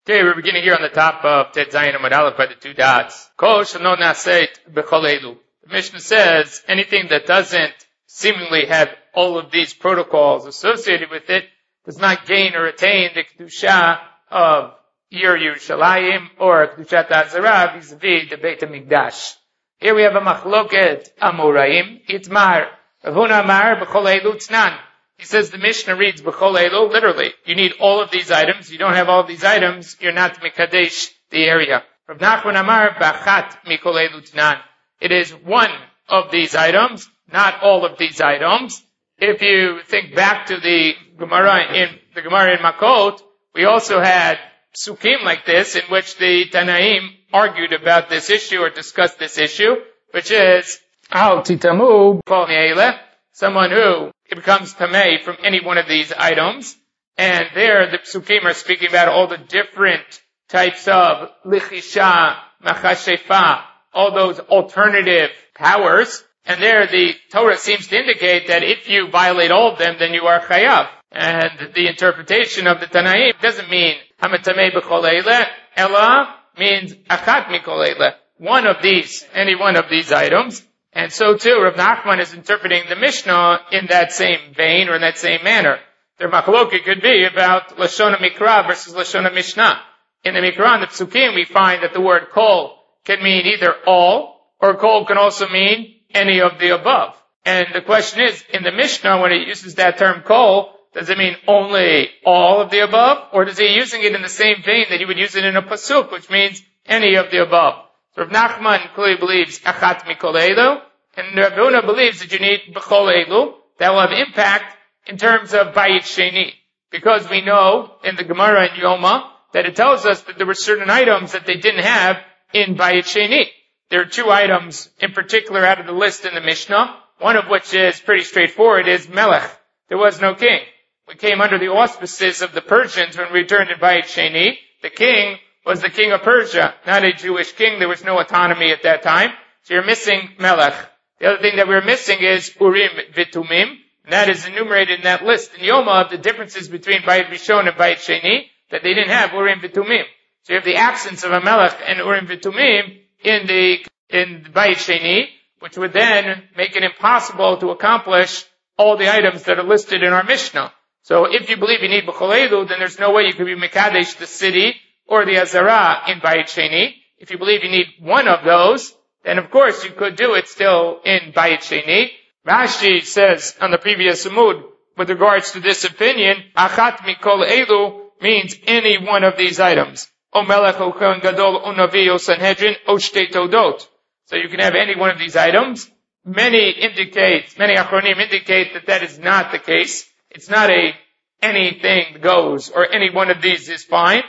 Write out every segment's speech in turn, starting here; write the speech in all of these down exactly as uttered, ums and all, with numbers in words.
Okay, we're beginning here on the top of Tet Zayin Amud Aleph by the two dots. Kol shelo naset b'chol elu. The Mishnah says anything that doesn't seemingly have all of these protocols associated with it does not gain or attain the kedusha of Yer Yerushalayim or kedushat Hazara vis-a-vis the Beit HaMikdash. Here we have a machloket Amoraim. Itmar Rav Huna Amar b'chol elu tznan. He says the Mishnah reads b'chol elu, literally. You need all of these items. You don't have all of these items, you're not mikadesh the area. Rav Nachman Amar b'achat mikol elu tnan. It is one of these items, not all of these items. If you think back to the Gemara in the Gemara in Makot, we also had psukim like this in which the Tanaim argued about this issue or discussed this issue, which is al titamu b'chol me'eleh, someone who it becomes tamei from any one of these items. And there the psukim are speaking about all the different types of lichisha, machashefa, all those alternative powers. And there the Torah seems to indicate that if you violate all of them, then you are chayav. And the interpretation of the Tanaim doesn't mean hamatamei b'chol eileh, ela means achat mikol eileh, one of these, any one of these items. And so too, Rav Nachman is interpreting the Mishnah in that same vein or in that same manner. Their machloket could be about Lashon HaMikra versus Lashon HaMishnah. In the Mikra and the Psukim, we find that the word kol can mean either all, or kol can also mean any of the above. And the question is, in the Mishnah, when it uses that term kol, does it mean only all of the above, or is he using it in the same vein that he would use it in a pasuk, which means any of the above? So Rav Nachman clearly believes achat mikol elu, and Rav Huna believes that you need b'chol elu. That will have impact in terms of bayit sheni, because we know in the Gemara in Yoma that it tells us that there were certain items that they didn't have in bayit sheni. There are two items in particular out of the list in the Mishnah, one of which is pretty straightforward, is melech. There was no king. We came under the auspices of the Persians when we returned in bayit sheni. The king was the king of Persia, not a Jewish king. There was no autonomy at that time. So you're missing melech. The other thing that we're missing is Urim V'Tumim, and that is enumerated in that list in Yoma of the differences between Bayit Rishon and Bayit Sheni, that they didn't have Urim V'Tumim. So you have the absence of a melech and Urim V'Tumim in the, in the Bayit Sheni, which would then make it impossible to accomplish all the items that are listed in our Mishnah. So if you believe you need B'chol elu, then there's no way you could be Mekadesh the city or the Azara in Bayit Sheni. If you believe you need one of those, then of course you could do it still in Bayit Sheni. Rashi says on the previous Amud, with regards to this opinion, achat mikol elu means any one of these items. O melech, o kohen gadol, o navi, o sanhedrin, o shtei todot. So you can have any one of these items. Many indicate, many achronim indicate that that is not the case. It's not a anything goes or any one of these is fine.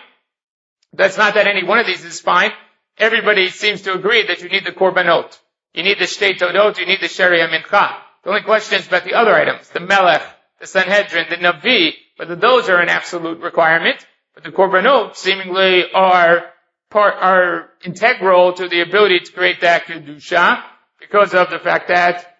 That's not that any one of these is fine. Everybody seems to agree that you need the korbanot. You need the shtei todot, you need the sheri mincha. The only question is about the other items, the melech, the sanhedrin, the navi, whether those are an absolute requirement. But the korbanot seemingly are part, are integral to the ability to create that kedusha because of the fact that,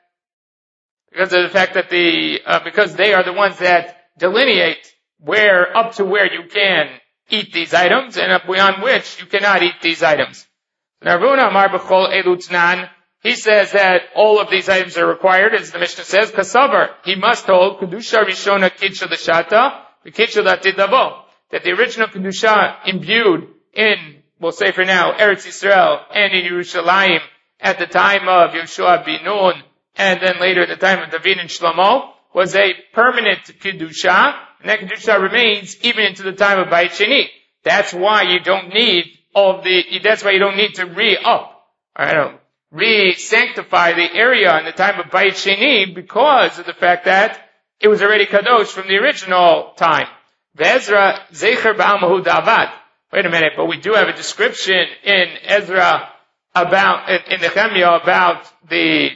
because of the fact that the, uh, because they are the ones that delineate where, up to where you can eat these items and up beyond which you cannot eat these items. Now, Rav Huna Amar b'chol elu tznan, he says that all of these items are required, as the Mishnah says, kasavar, he must hold kedusha rishona kidsha l'shata, v'kidsha l'atidavo, that the original kedusha imbued in, we'll say for now, Eretz Yisrael and in Yerushalayim at the time of Yoshua bin Nun, and then later at the time of David and Shlomo, was a permanent kedusha, and that kedusha remains even into the time of Bayit Sheni. That's why you don't need all of the, that's why you don't need to re-up, I don't know, re-sanctify the area in the time of Bayit Sheni because of the fact that it was already kadosh from the original time. Ezra zecher ba'almahu da'avad. Wait a minute, but we do have a description in Ezra about, in, in Nehemiah about the,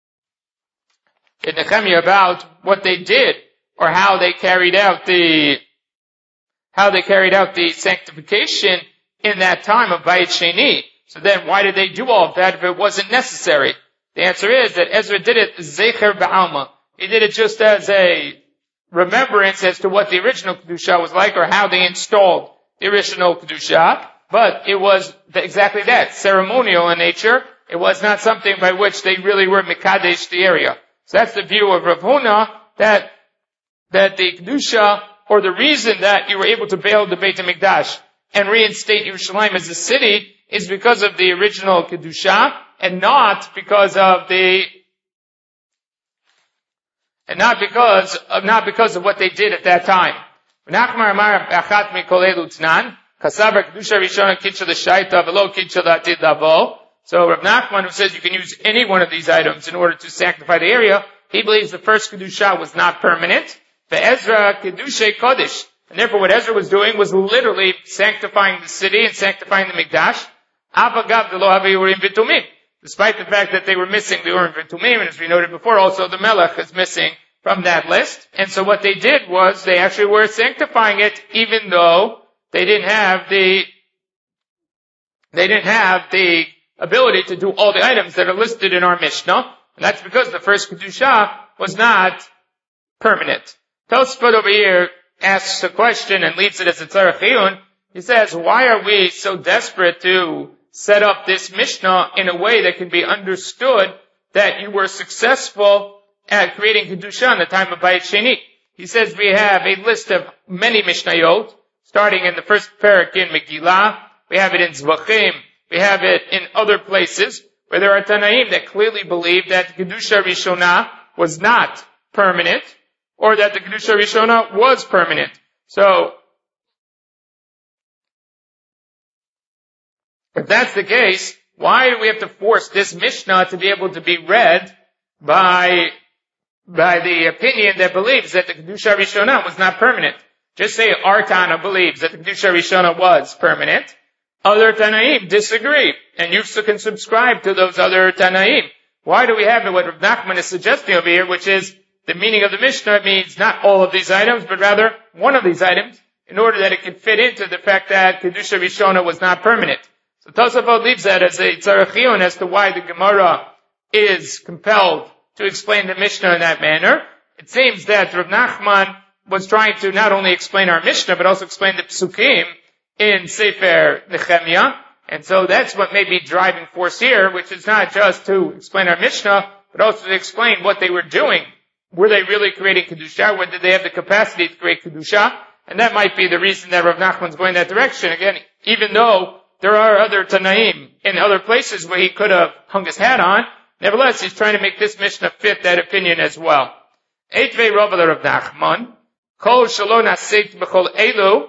in Nehemiah about what they did or how they carried out the, how they carried out the sanctification in that time of Bayit Sheni. So then why did they do all of that if it wasn't necessary? The answer is that Ezra did it zecher ba'alma. He did it just as a remembrance as to what the original kedusha was like or how they installed the original Kedusha, but it was exactly that, ceremonial in nature. It was not something by which they really were Mekadesh the area. So that's the view of Rav Huna, that, that the Kedusha, or the reason that you were able to build the Beit HaMikdash and reinstate Yerushalayim as a city is because of the original Kedusha, and not because of the, and not because of, not because of what they did at that time. So Rav Nachman, who says you can use any one of these items in order to sanctify the area, he believes the first Kedusha was not permanent. The Ezra Kedusha Kodesh. And therefore what Ezra was doing was literally sanctifying the city and sanctifying the Mikdash. Despite the fact that they were missing the Urim V'Tumim, and as we noted before, also the Melech is missing from that list. And so what they did was they actually were sanctifying it, even though they didn't have the, they didn't have the ability to do all the items that are listed in our Mishnah. And that's because the first Kedusha was not permanent. Tosfot over here asks a question and leaves it as a tzarech iyun. He says, why are we so desperate to set up this Mishnah in a way that can be understood that you were successful at creating Kedusha in the time of Bayit Sheni? He says we have a list of many Mishnayot, starting in the first parak in Megillah. We have it in Zvachim. We have it in other places where there are Tanaim that clearly believe that Kedusha Rishona was not permanent, or that the Kedusha Rishona was permanent. So, if that's the case, why do we have to force this Mishnah to be able to be read by, by the opinion that believes that the Kedusha Rishona was not permanent? Just say our Tana believes that the Kedusha Rishona was permanent. Other Tanaim disagree, and you can subscribe to those other Tanaim. Why do we have what Rav Nachman is suggesting over here, which is the meaning of the Mishnah means not all of these items, but rather one of these items, in order that it can fit into the fact that Kedusha Rishona was not permanent. So Tosafot leaves that as a tzarech iyun as to why the Gemara is compelled to explain the Mishnah in that manner. It seems that Rav Nachman was trying to not only explain our Mishnah, but also explain the Psukim in Sefer Nehemiah. And so that's what may be driving force here, which is not just to explain our Mishnah, but also to explain what they were doing. Were they really creating Kedusha? Or did they have the capacity to create Kedusha? And that might be the reason that Rav Nachman's going that direction. Again, even though there are other Tanaim in other places where he could have hung his hat on, nevertheless, he's trying to make this Mishnah fit that opinion as well. Eitvei Rav Rav Nachman, Kol Shalo Naseit B'chol Elu.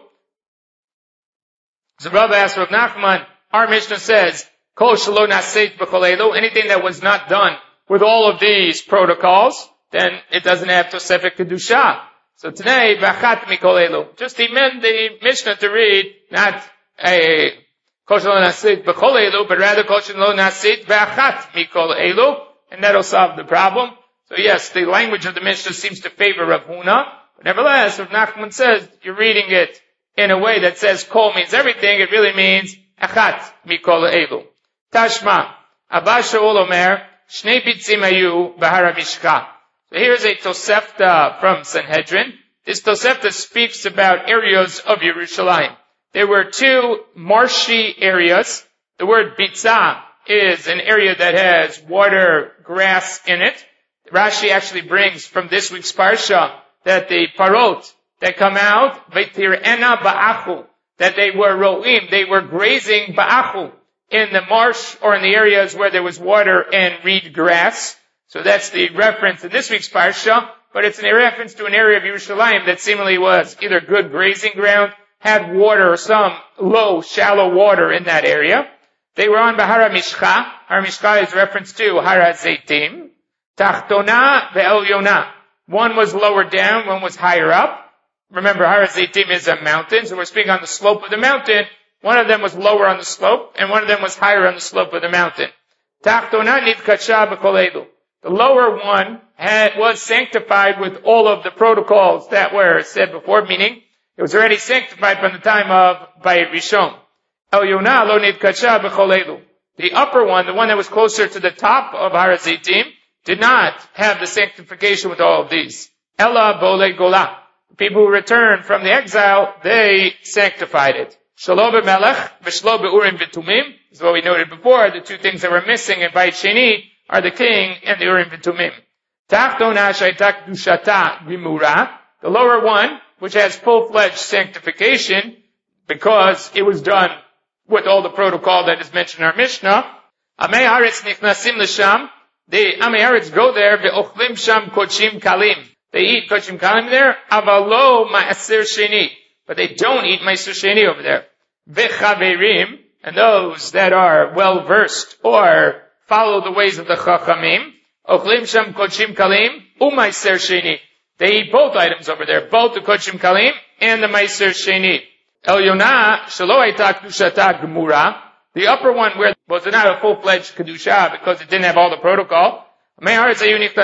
So Rav asked Rav Nachman, our Mishnah says, Kol Shalo Naseit B'chol Elu, anything that was not done with all of these protocols, then it doesn't have Tosefet Kedusha. So today, B'achat Mikol Elu. Just amend the Mishnah to read, not a Kol Shelo Nasit B'chol Elu, but rather Kol Shelo Nasit B'achat Mikol Elu, and that'll solve the problem. So yes, the language of the Mishnah seems to favor Rav Huna, but nevertheless, Rav Nachman says, you're reading it in a way that says Kol means everything, it really means Achat Mikol Elu. Tashma, Abba Shaul Omer, Shnei Bitzim Hayu B'Har HaMishcha. So here's a Tosefta from Sanhedrin. This Tosefta speaks about areas of Yerushalayim. There were two marshy areas. The word Bitzah is an area that has water, grass in it. Rashi actually brings from this week's Parsha that the parot that come out, V'tir'ena ba'achu, that they were ro'im, they were grazing ba'achu in the marsh or in the areas where there was water and reed grass. So that's the reference in this week's Parsha, but it's a reference to an area of Yerushalayim that seemingly was either good grazing ground, had water or some low, shallow water in that area. They were on Bahar HaMishcha. Har HaMishcha is reference to Har HaZeitim. Tachtona ve'Elyona. One was lower down, one was higher up. Remember, Har HaZeitim is a mountain, so we're speaking on the slope of the mountain. One of them was lower on the slope, and one of them was higher on the slope of the mountain. Tachtona nidkacha b'kol elu. The lower one had, was sanctified with all of the protocols that were said before, meaning it was already sanctified from the time of Bayit Rishon. Elyona lo nidkacha b'chol elu. The upper one, the one that was closer to the top of Har HaZeitim, did not have the sanctification with all of these. Ella bole gola. The people who returned from the exile, they sanctified it. Shelo b'melech, v'shelo b'urim v'tumim. This is what we noted before. The two things that were missing in Beit Sheni are the king and the urim v'tumim. Tachtona shayta kedushata v'mura. The lower one, which has full-fledged sanctification, because it was done with all the protocol that is mentioned in our Mishnah. Amei Haaretz nichnasim l'sham. The Amei Haaretz go there, ve'ochlim sham kochim kalim. They eat kochim kalim there, avalo ma'aser sheni. But they don't eat ma'aser sheni over there. Ve'chaverim, and those that are well-versed or follow the ways of the chachamim, ochlim sham kochim kalim, u'ma'aser sheni. They eat both items over there, both the kochim kalim and the ma'aser sheni. El Yonah, shelo hayta kedushata gemura. The upper one where was not a full-fledged kedusha because it didn't have all the protocol. They would eat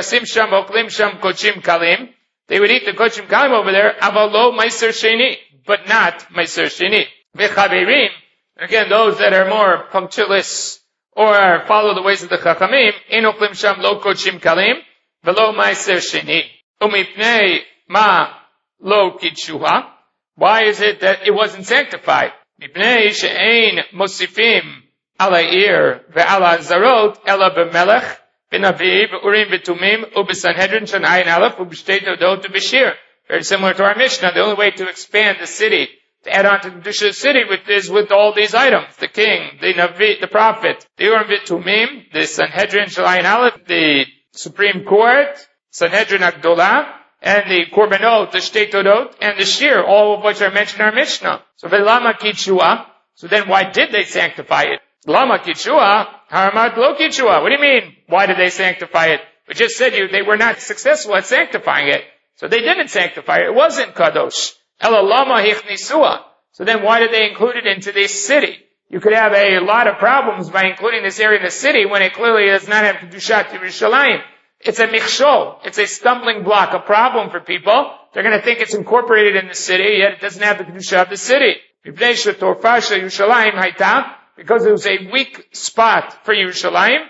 the kochim kalim over there, avalo ma'aser sheni, but not ma'aser sheni. V'chaverim, again, those that are more punctilious or follow the ways of the chachamim, ein ochlim sham lo kochim kalim, v'lo ma'aser sheni. Umipnei ma lo kidshuha. Why is it that it wasn't sanctified? Mipnei she'ein mosifim ala ir ve'ala zarot ela b'melech v'navi v'urim v'tumim u'b'sanhedrin shanayin aleph u'b'shtei todot u'b'shir. Very similar to our Mishnah. The only way to expand the city, to add on to the Kedusha of the city, with, is with all these items. The king, the Navi, the prophet, the Urim v'tumim, the Sanhedrin shanayin aleph, the Supreme Court, Sanhedrin Agdolah, and the Korbanot, the Shtei Todot, and the Shir, all of which are mentioned in our Mishnah. So, Velama Kitshua, so then why did they sanctify it? Lama Kitshua, Haramat Lo Kitshua. What do you mean, why did they sanctify it? We just said you, they were not successful at sanctifying it. So they didn't sanctify it. It wasn't Kadosh. Ela Lama Hichnisua. So then why did they include it into this city? You could have a lot of problems by including this area in the city when it clearly does not have Kedushat Yerushalayim. It's a michshol. It's a stumbling block, a problem for people. They're going to think it's incorporated in the city, yet it doesn't have the kedusha of the city. Because it was a weak spot for Yerushalayim.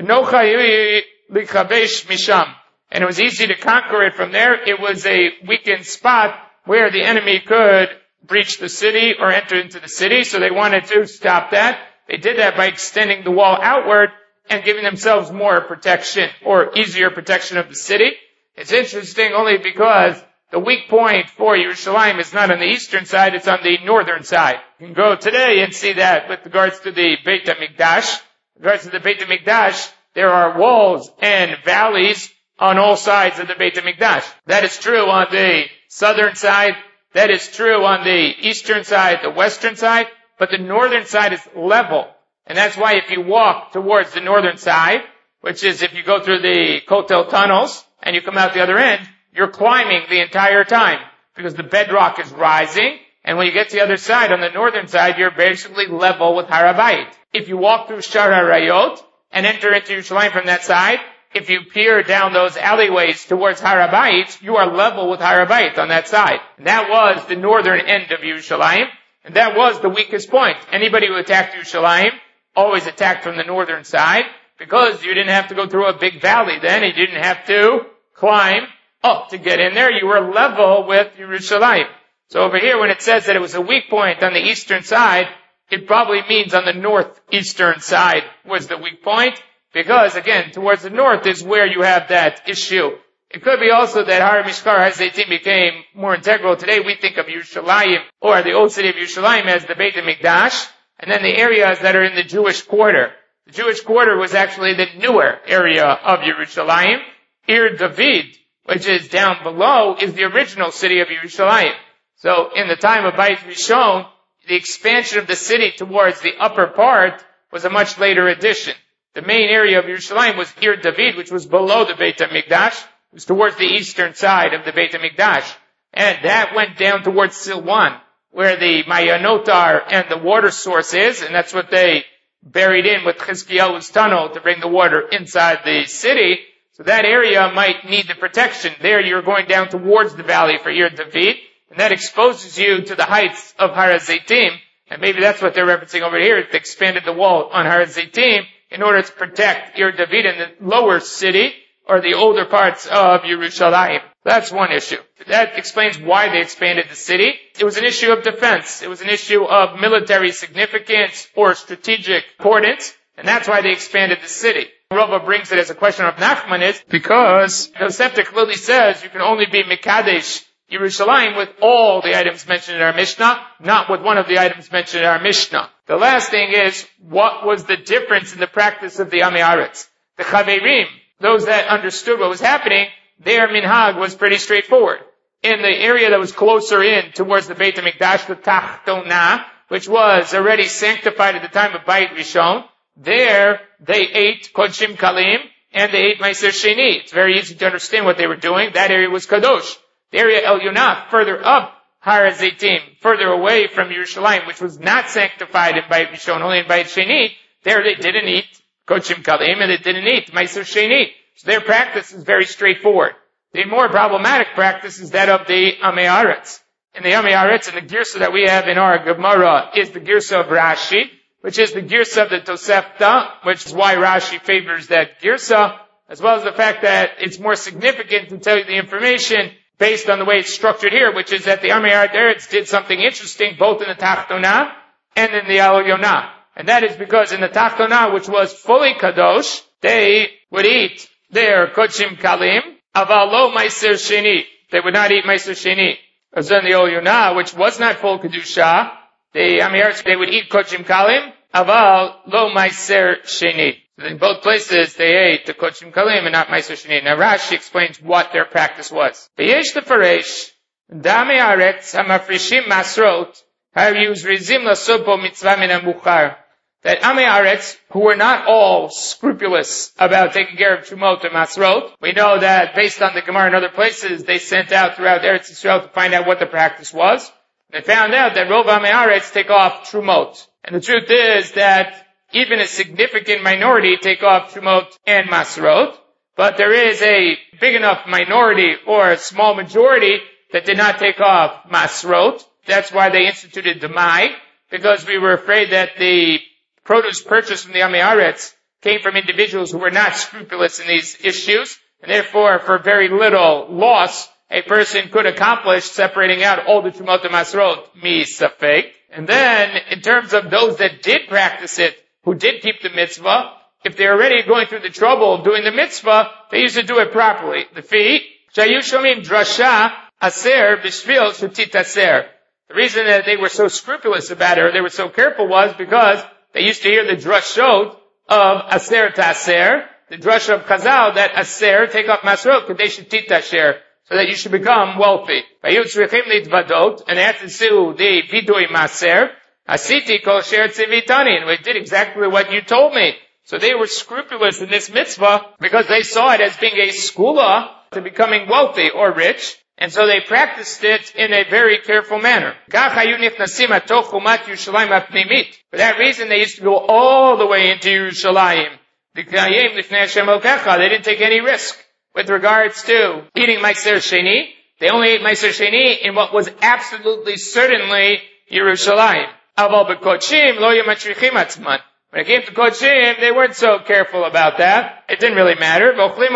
And it was easy to conquer it from there. It was a weakened spot where the enemy could breach the city or enter into the city. So they wanted to stop that. They did that by extending the wall outward and giving themselves more protection or easier protection of the city. It's interesting only because the weak point for Yerushalayim is not on the eastern side, it's on the northern side. You can go today and see that with regards to the Beit HaMikdash. With regards to the Beit HaMikdash, there are walls and valleys on all sides of the Beit HaMikdash. That is true on the southern side. That is true on the eastern side, the western side. But the northern side is level. And that's why if you walk towards the northern side, which is if you go through the Kotel tunnels and you come out the other end, you're climbing the entire time because the bedrock is rising. And when you get to the other side, on the northern side, you're basically level with Har HaBayit. If you walk through Shar HaRayot and enter into Yerushalayim from that side, if you peer down those alleyways towards Har HaBayit, you are level with Har HaBayit on that side. And that was the northern end of Yerushalayim. And that was the weakest point. Anybody who attacked Yerushalayim always attacked from the northern side, because you didn't have to go through a big valley then. You didn't have to climb up to get in there. You were level with Yerushalayim. So over here, when it says that it was a weak point on the eastern side, it probably means on the northeastern side was the weak point, because again, towards the north is where you have that issue. It could be also that Har Mishkar HaZeitim became more integral. Today we think of Yerushalayim, or the old city of Yerushalayim, as the Beit HaMikdash, and then the areas that are in the Jewish quarter. The Jewish quarter was actually the newer area of Yerushalayim. Ir David, which is down below, is the original city of Yerushalayim. So in the time of Beit Rishon, the expansion of the city towards the upper part was a much later addition. The main area of Yerushalayim was Ir David, which was below the Beit HaMikdash. It was towards the eastern side of the Beit HaMikdash. And that went down towards Silwan, where the Mayanot are and the water source is, and that's what they buried in with Chizkiyahu's tunnel to bring the water inside the city. So that area might need the protection. There you're going down towards the valley for Ir David, and that exposes you to the heights of Har HaZeitim, and maybe that's what they're referencing over here. They expanded the wall on Har HaZeitim in order to protect Ir David in the lower city, or the older parts of Yerushalayim. That's one issue. That explains why they expanded the city. It was an issue of defense. It was an issue of military significance or strategic importance, and that's why they expanded the city. Rava brings it as a question of Nachman is because the Tosefta clearly says you can only be Mekadesh Yerushalayim with all the items mentioned in our Mishnah, not with one of the items mentioned in our Mishnah. The last thing is, what was the difference in the practice of the Amei Haaretz? The Chaverim, those that understood what was happening, their minhag was pretty straightforward. In the area that was closer in towards the Beit HaMikdash, the Tachtona, which was already sanctified at the time of Bayit Rishon, there they ate Kodshim Kalim and they ate Meiser Sheni. It's very easy to understand what they were doing. That area was Kadosh. The area El Yonah, further up Har HaZeitim, further away from Yerushalayim, which was not sanctified in Bayit Rishon, only in Bayit Sheni, there they didn't eat Kodshim Kalim and they didn't eat Meiser Sheni. So their practice is very straightforward. The more problematic practice is that of the Amei Haaretz. In the Amei Haaretz, and the Girsa that we have in our Gemara is the Girsa of Rashi, which is the Girsa of the Tosefta, which is why Rashi favors that Girsa, as well as the fact that it's more significant to tell you the information based on the way it's structured here, which is that the Amei Haaretz did something interesting both in the Tachtona and in the El Yonah. And that is because in the Tachtona, which was fully Kadosh, they would eat their Kodshim Kalim, aval lo Meiser Sheni. They would not eat Meiser Sheni. As in the El Yonah, which was not full Kedusha, the Amei Haaretz, they would eat Kodshim Kalim, aval lo Meiser Sheni. So in both places, they ate the Kodshim Kalim and not Meiser Sheni. Now Rashi explains what their practice was. V'yesh tefaresh, Amei Haaretz hamafrishim masrot, hayus rizim lasopo mitzvah min hamuchar. That Amei Haaretz, who were not all scrupulous about taking care of Trumot and Masrot, we know that based on the Gemara and other places, they sent out throughout Eretz Yisrael to find out what the practice was. They found out that Rov Amei Haaretz take off Trumot. And the truth is that even a significant minority take off Trumot and Masrot, but there is a big enough minority or a small majority that did not take off Masrot. That's why they instituted Demai, because we were afraid that the produce purchased from the Amei Haaretz came from individuals who were not scrupulous in these issues, and therefore for very little loss, a person could accomplish separating out all the Trumot and Masrot, mi safek. And then, in terms of those that did practice it, who did keep the mitzvah, if they're already going through the trouble of doing the mitzvah, they used to do it properly. The fee, shayu shomim drasha aser b'shvil shutit aser. The reason that they were so scrupulous about it, or they were so careful, was because they used to hear the drashot of aser taser, the drush of Chazal that aser, take off masrot, kadesh shutit aser, so that you should become wealthy. And they had to do the vidui maser, asiti kol sher tzivitani, and we did exactly what you told me. So they were scrupulous in this mitzvah because they saw it as being a skula to becoming wealthy or rich, and so they practiced it in a very careful manner. For that reason, they used to go all the way into Yerushalayim. They didn't take any risk with regards to eating Meiser Sheni. They only ate Meiser Sheni in what was absolutely certainly Yerushalayim. When it came to Kodshim, they weren't so careful about that. It didn't really matter.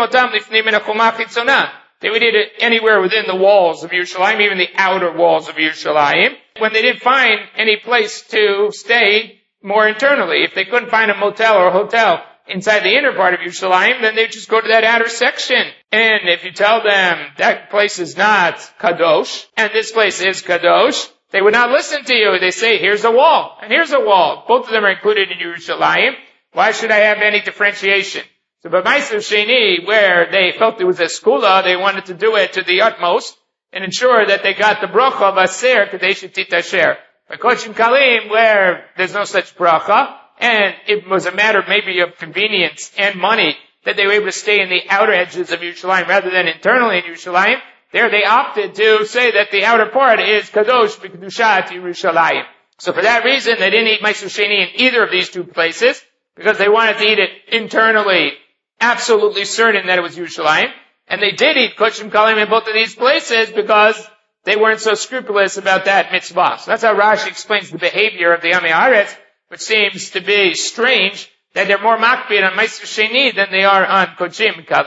They would eat it anywhere within the walls of Yerushalayim, even the outer walls of Yerushalayim, when they didn't find any place to stay more internally. If they couldn't find a motel or a hotel inside the inner part of Yerushalayim, then they'd just go to that outer section. And if you tell them that place is not Kadosh, and this place is Kadosh, they would not listen to you. They say, here's a wall, and here's a wall. Both of them are included in Yerushalayim. Why should I have any differentiation? So by Meiser Sheni, where they felt it was a skula, they wanted to do it to the utmost and ensure that they got the bracha of aser kadesh tit asher. By Kodshim Kalim, where there's no such bracha, and it was a matter maybe of convenience and money that they were able to stay in the outer edges of Yerushalayim rather than internally in Yerushalayim, there they opted to say that the outer part is kadosh b'kedushat Yerushalayim. So for that reason, they didn't eat Meiser Sheni in either of these two places because they wanted to eat it internally, absolutely certain that it was Yerushalayim, and they did eat Kodshim Kalim in both of these places because they weren't so scrupulous about that mitzvah. So that's how Rashi explains the behavior of the Amei Haaretz, which seems to be strange that they're more makbid on Meiser Sheni than they are on Kodshim Kalim.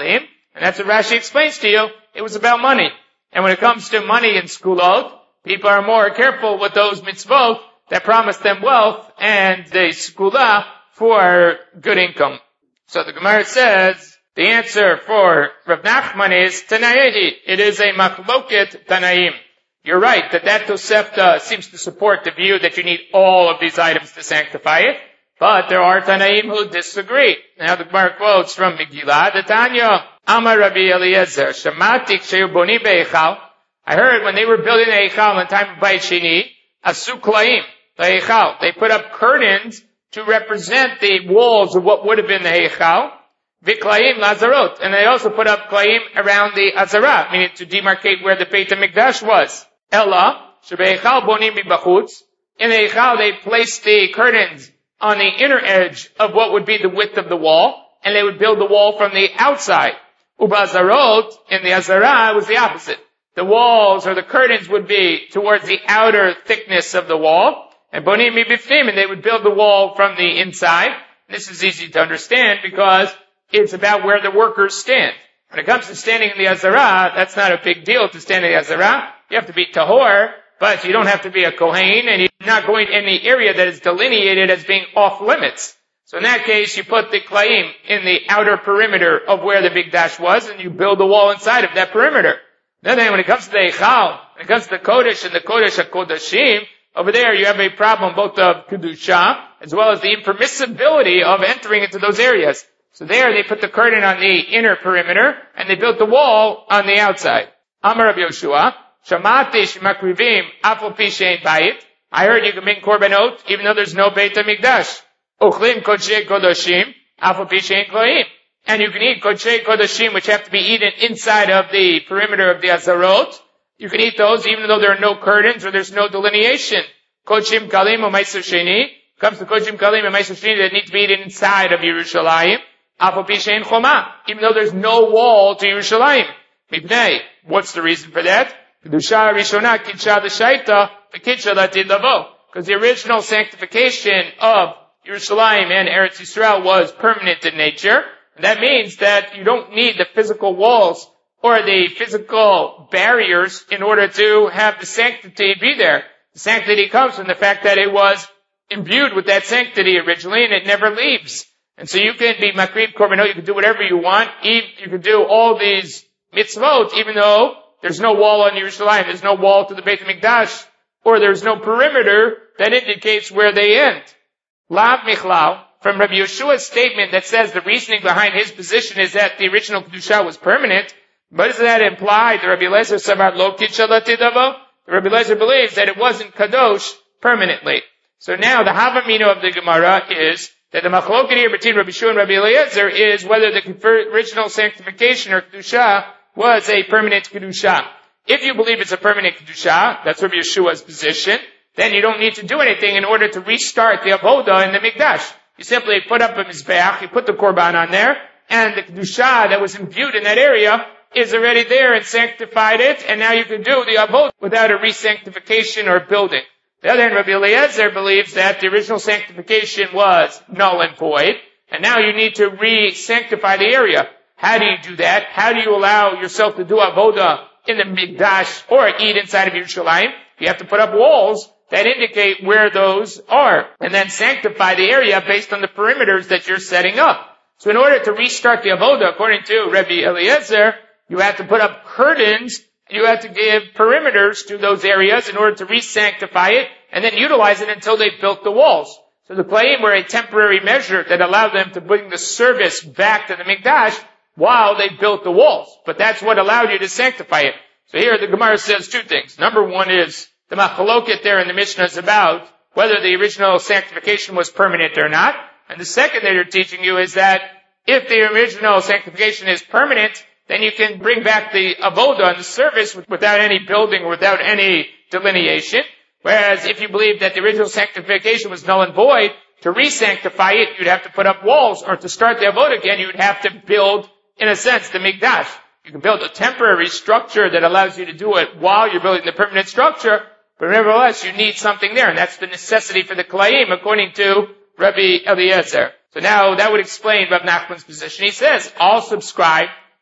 And that's what Rashi explains to you. It was about money. And when it comes to money in skulot, people are more careful with those mitzvot that promise them wealth and the skula for good income. So the Gemara says, the answer for Rav Nachman is Tanayehi. It is a machloket Tanaim. You're right that that Tosefta seems to support the view that you need all of these items to sanctify it. But there are Tanaim who disagree. Now the Gemara quotes from Megillah, the Tanya, Amar Rabbi Eliezer, Shamatik Sheyu Boni Be'echal. I heard when they were building the Eichal in the time of Beit Sheni, Asu Klaim, the Eichal. They put up curtains to represent the walls of what would have been the Eichal. Viklaim Lazarot. And they also put up Klaim around the Azara, meaning to demarcate where the Beit HaMikdash was. Ella, Shebeichal Bonim Bibachutz. In the Eichal they placed the curtains on the inner edge of what would be the width of the wall, and they would build the wall from the outside. Ubazarot, in the Azara, was the opposite. The walls or the curtains would be towards the outer thickness of the wall, and Bonim Bifnim, and they would build the wall from the inside. This is easy to understand because it's about where the workers stand. When it comes to standing in the Azara, that's not a big deal to stand in the Azara. You have to be tahor, but you don't have to be a Kohen, and you're not going in the area that is delineated as being off limits. So in that case, you put the Klaim in the outer perimeter of where the Mikdash was, and you build the wall inside of that perimeter. Then, then when it comes to the Eichal, when it comes to the Kodesh and the Kodesh HaKodashim, over there you have a problem both of Kedusha, as well as the impermissibility of entering into those areas. So there they put the curtain on the inner perimeter, and they built the wall on the outside. Amar Rabbi Yoshua, Shamati Shemakrivim Afal Pi Shein Bayit. I heard you can bring korbanot even though there's no Beit HaMikdash. Uchlim Kodshei Kodashim Afal Pi Shein Kloim. And you can eat Kodshei Kodashim, which have to be eaten inside of the perimeter of the Azarot. You can eat those even though there are no curtains or there's no delineation. Kodshim Kalim or Meiser Sheni. Comes to Kodshim Kalim and Meiser Sheni that need to be eaten inside of Yerushalayim. Afal Pi Shein Choma. Even though there's no wall to Yerushalayim. Mipnei. What's the reason for that? Kedusha Rishona Kidsha L'Shaita V'Kidsha L'Atid Lavo. Because the original sanctification of Yerushalayim and Eretz Yisrael was permanent in nature. And that means that you don't need the physical walls or the physical barriers in order to have the sanctity be there. The sanctity comes from the fact that it was imbued with that sanctity originally and it never leaves. And so you can be Makrib Korbanot, you can do whatever you want. You can do all these mitzvot even though there's no wall on Yerushalayim, there's no wall to the Beit HaMikdash, or there's no perimeter that indicates where they end. Lav Michlal, from Rabbi Yeshua's statement that says the reasoning behind his position is that the original Kedusha was permanent, but does that imply that Rabbi Eliezer Savar Lo Kidsha L'Atidavo? Rabbi Eliezer believes that it wasn't Kadosh permanently. So now the Havamina of the Gemara is that the machloket here between Rabbi Yeshua and Rabbi Eliezer is whether the original sanctification or Kedusha was a permanent Kedusha. If you believe it's a permanent Kedusha, that's Rabbi Yeshua's position, then you don't need to do anything in order to restart the Avodah in the Mikdash. You simply put up a Mizbeach, you put the Korban on there, and the Kedusha that was imbued in that area is already there and sanctified it, and now you can do the Avodah without a re-sanctification or building. The other hand, Rabbi Eliezer believes that the original sanctification was null and void, and now you need to re-sanctify the area. How do you do that? How do you allow yourself to do avodah in the Mikdash or eat inside of Yerushalayim? You have to put up walls that indicate where those are, and then sanctify the area based on the perimeters that you're setting up. So in order to restart the avodah, according to Rabbi Eliezer, you have to put up curtains, you have to give perimeters to those areas in order to re-sanctify it, and then utilize it until they built the walls. So the Klaim were a temporary measure that allowed them to bring the service back to the Mikdash while they built the walls. But that's what allowed you to sanctify it. So here the Gemara says two things. Number one is the machaloket there in the Mishnah is about whether the original sanctification was permanent or not. And the second that they're teaching you is that if the original sanctification is permanent, then you can bring back the avodah and the service without any building, without any delineation. Whereas if you believe that the original sanctification was null and void, to re-sanctify it, you'd have to put up walls, or to start the avodah again, you'd have to build, in a sense, the Mikdash. You can build a temporary structure that allows you to do it while you're building the permanent structure, but nevertheless, you need something there, and that's the necessity for the Klaim, according to Rabbi Eliezer. So now, that would explain Rav Nachman's position. He says, I'll subscribe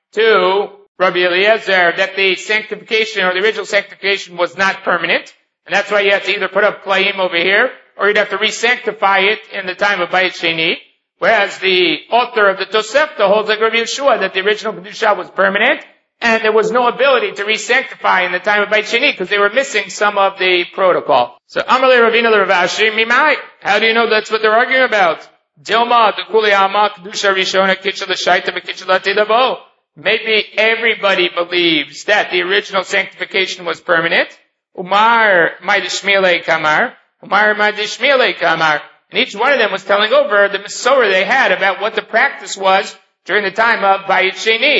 to Rabbi Eliezer that the sanctification or the original sanctification was not permanent, and that's why you have to either put up Klaim over here, or you'd have to re-sanctify it in the time of Bayit Sheni. Whereas the author of the Tosefta holds like Rabbi Yeshua that the original Kedusha was permanent, and there was no ability to re-sanctify in the time of Bayit Sheni because they were missing some of the protocol. So Amalei Ravina le Rav Ashi Mimai. How do you know that's what they're arguing about? Dilma Dekuli Alma Kedusha Rishona Kitchel Shaita Bekitchel Atidavo. Maybe everybody believes that the original sanctification was permanent. Umar Maidishmile Kamar. Umar Maidishmile Kamar. And each one of them was telling over the Masorah they had about what the practice was during the time of Bayit Sheni.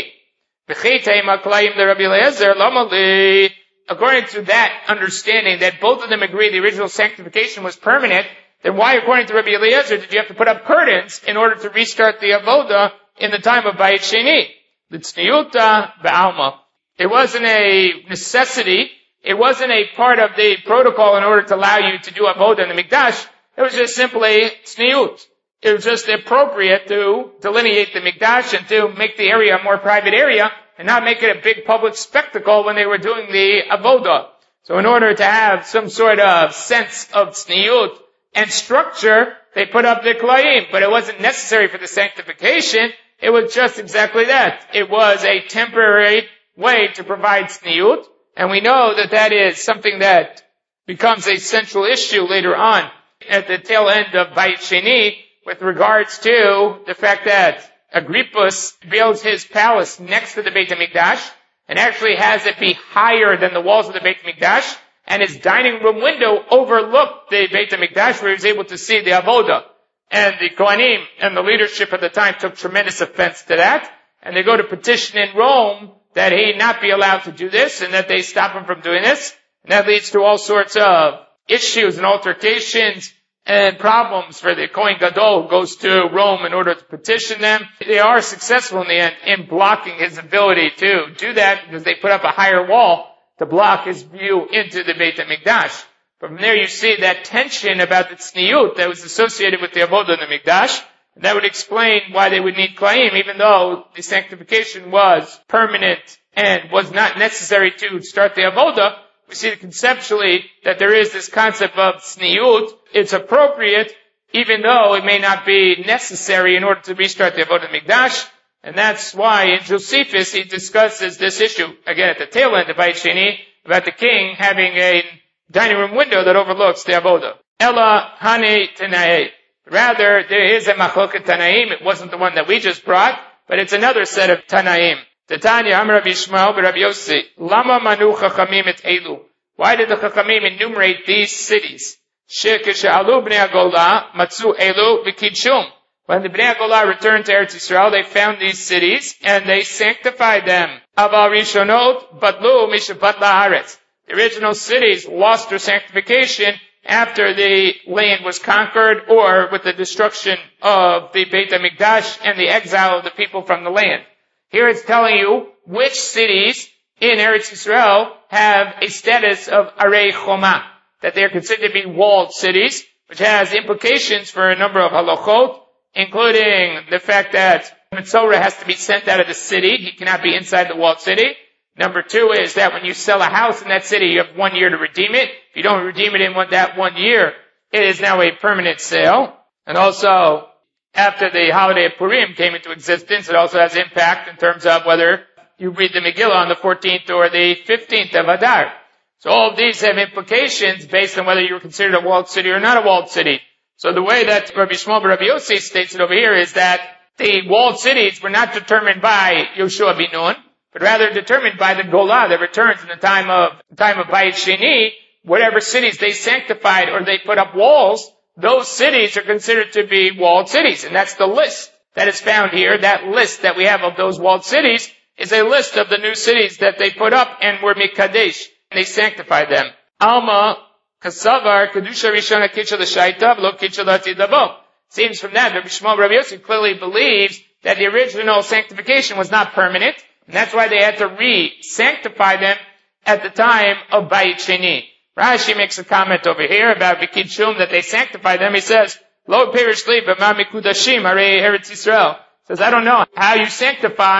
According to that understanding that both of them agree the original sanctification was permanent, then why, according to Rabbi Eliezer, did you have to put up curtains in order to restart the avoda in the time of Bayit Sheni? L'tzniuta ba'alma. It wasn't a necessity. It wasn't a part of the protocol in order to allow you to do avoda in the mikdash. It was just simply tzniut. It was just appropriate to delineate the mikdash and to make the area a more private area and not make it a big public spectacle when they were doing the avoda. So in order to have some sort of sense of tzniut and structure, they put up the klayim, but it wasn't necessary for the sanctification. It was just exactly that. It was a temporary way to provide tzniut, and we know that that is something that becomes a central issue later on at the tail end of Bayit Sheni with regards to the fact that Agrippus builds his palace next to the Beit HaMikdash and actually has it be higher than the walls of the Beit HaMikdash, and his dining room window overlooked the Beit HaMikdash where he was able to see the avoda. And the Kohanim and the leadership at the time took tremendous offense to that, and they go to petition in Rome that he not be allowed to do this and that they stop him from doing this. And that leads to all sorts of issues and altercations and problems for the Kohen Gadol who goes to Rome in order to petition them. They are successful in the end in blocking his ability to do that because they put up a higher wall to block his view into the Beit HaMikdash. From there you see that tension about the tzniut that was associated with the avodah in the Mikdash. And that would explain why they would need klayim, even though the sanctification was permanent and was not necessary to start the avodah. We see conceptually that there is this concept of tzniut. It's appropriate, even though it may not be necessary in order to restart the avodah in the Mikdash. And that's why in Josephus he discusses this issue, again at the tail end of Bayit Sheni, about the king having a dining room window that overlooks the avoda. Ella Hani Tanae. Rather, there is a Machloket Tanaim. It wasn't the one that we just brought, but it's another set of Tanaim. The Tanya Amar Rabbi Yishmael Rabbi Yossi. Lama Manu Chachamim et Elu. Why did the Chachamim enumerate these cities? Shekeshalu Bnei Agola Matzu Elu v'Kidshum. When the Bnei Agola returned to Eretz Yisrael, they found these cities and they sanctified them. Aval Rishonot Batlu Mishabat La'aretz. The original cities lost their sanctification after the land was conquered or with the destruction of the Beit HaMikdash and the exile of the people from the land. Here it's telling you which cities in Eretz Yisrael have a status of Arei Choma, that they are considered to be walled cities, which has implications for a number of halachot, including the fact that Mitzorah has to be sent out of the city. He cannot be inside the walled city. Number two is that when you sell a house in that city, you have one year to redeem it. If you don't redeem it in one, that one year, it is now a permanent sale. And also, after the holiday of Purim came into existence, it also has impact in terms of whether you read the Megillah on the fourteenth or the fifteenth of Adar. So all of these have implications based on whether you're considered a walled city or not a walled city. So the way that Rabbi Shmuel Rabbi Yossi states it over here is that the walled cities were not determined by Yoshua bin Nun, but rather determined by the Golah that returns in the time of the time of Bayit Sheni. Whatever cities they sanctified or they put up walls, those cities are considered to be walled cities. And that's the list that is found here. That list that we have of those walled cities is a list of the new cities that they put up and were Mikadesh. And they sanctified them. Alma, Kasavar, Kedusha Rishona Kitcha L'Shaitav, Lo Kitcha L'Atidavo. Seems from that, Rabbi Shmuel Rabbi Yossi clearly believes that the original sanctification was not permanent. And that's why they had to re-sanctify them at the time of Bayit Sheni. Rashi makes a comment over here about B'Kidshum that they sanctify them. He says, Lo Perish Li B'ma Mikudashim Harei Eretz Yisrael. Says, I don't know how you sanctify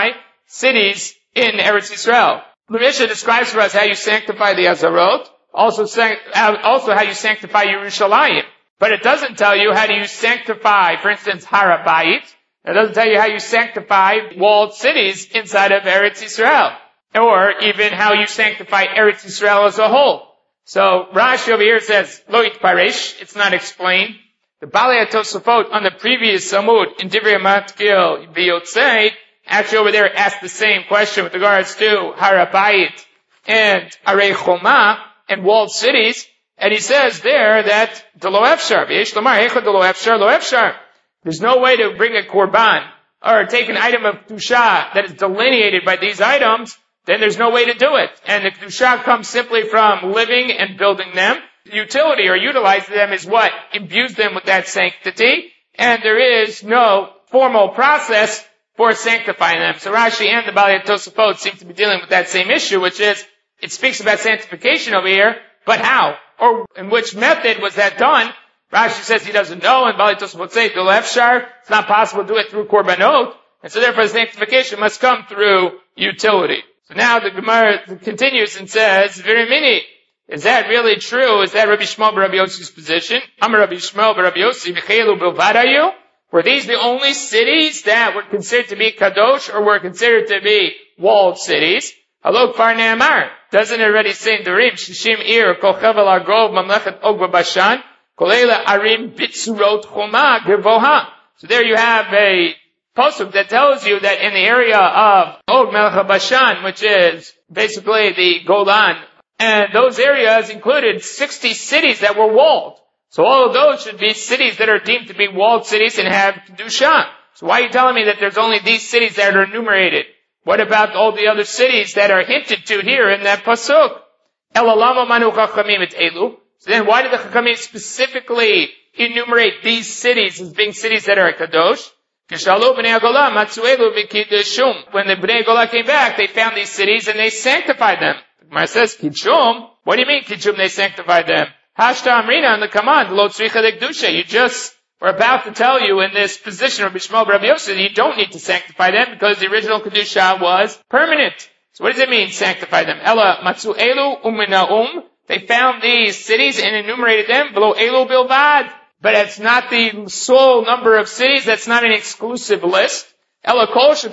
cities in Eretz Yisrael. The Mishnah describes for us how you sanctify the Azarot, also, also how you sanctify Yerushalayim. But it doesn't tell you how do you sanctify, for instance, Har HaBayit. It doesn't tell you how you sanctify walled cities inside of Eretz Yisrael. Or even how you sanctify Eretz Yisrael as a whole. So Rashi over here says, Lo Yitparesh, it's not explained. The Balei HaTosafot on the previous Samud in Divrei Matkil V'Yotzei, actually over there asked the same question with regards to Har HaBayit and Arei Choma and walled cities. And he says there that the Lo Efshar, V'yesh Lomar, Echad Lo Efshar, Lo Efshar. There's no way to bring a korban or take an item of Kedusha that is delineated by these items, then there's no way to do it. And the Kedusha comes simply from living and building them. The utility or utilizing them is what imbues them with that sanctity, and there is no formal process for sanctifying them. So Rashi and the Balei HaTosafot seem to be dealing with that same issue, which is, it speaks about sanctification over here, but how? Or in which method was that done? Rashi says he doesn't know, and Balei HaTosafot say, Lo Efshar, it's not possible to do it through korbanot, and so therefore sanctification must come through utility. So now the Gemara continues and says, Virimini, is that really true? Is that Rabbi Shmuel bar Rabbi Yossi's position? Amar Rabbi Shmuel bar Rabbi Yossi, V'cheilu bilvadayu? Were these the only cities that were considered to be kadosh, or were considered to be walled cities? Halok far ne'amar. Doesn't it already say in the Rim, Shishim ir, kol chevel agov, mamlechet og b'bashan, kol eila arim bitzurot choma gevoha. So there you have a posuk that tells you that in the area of Og Melech Bashan, which is basically the Golan, and those areas included sixty cities that were walled. So all of those should be cities that are deemed to be walled cities and have Kedusha. So why are you telling me that there's only these cities that are enumerated? What about all the other cities that are hinted to here in that pasuk? Elalama manu chachamim et elu. So then why did the chachamim specifically enumerate these cities as being cities that are kadosh? When the Bnei Gola came back, they found these cities and they sanctified them. The Gemara says, Kidshum? What do you mean, Kidshum, they sanctified them? Hashta Amrina on the command, Lo Tzricha Dekdusha. You just were about to tell you in this position of Bishmal Rabbi Yossi that you don't need to sanctify them because the original Kedusha was permanent. So what does it mean, sanctify them? Ella Matsu Elu Uminaum. They found these cities and enumerated them, below Elu Bilvad. But it's not the sole number of cities. That's not an exclusive list. Anything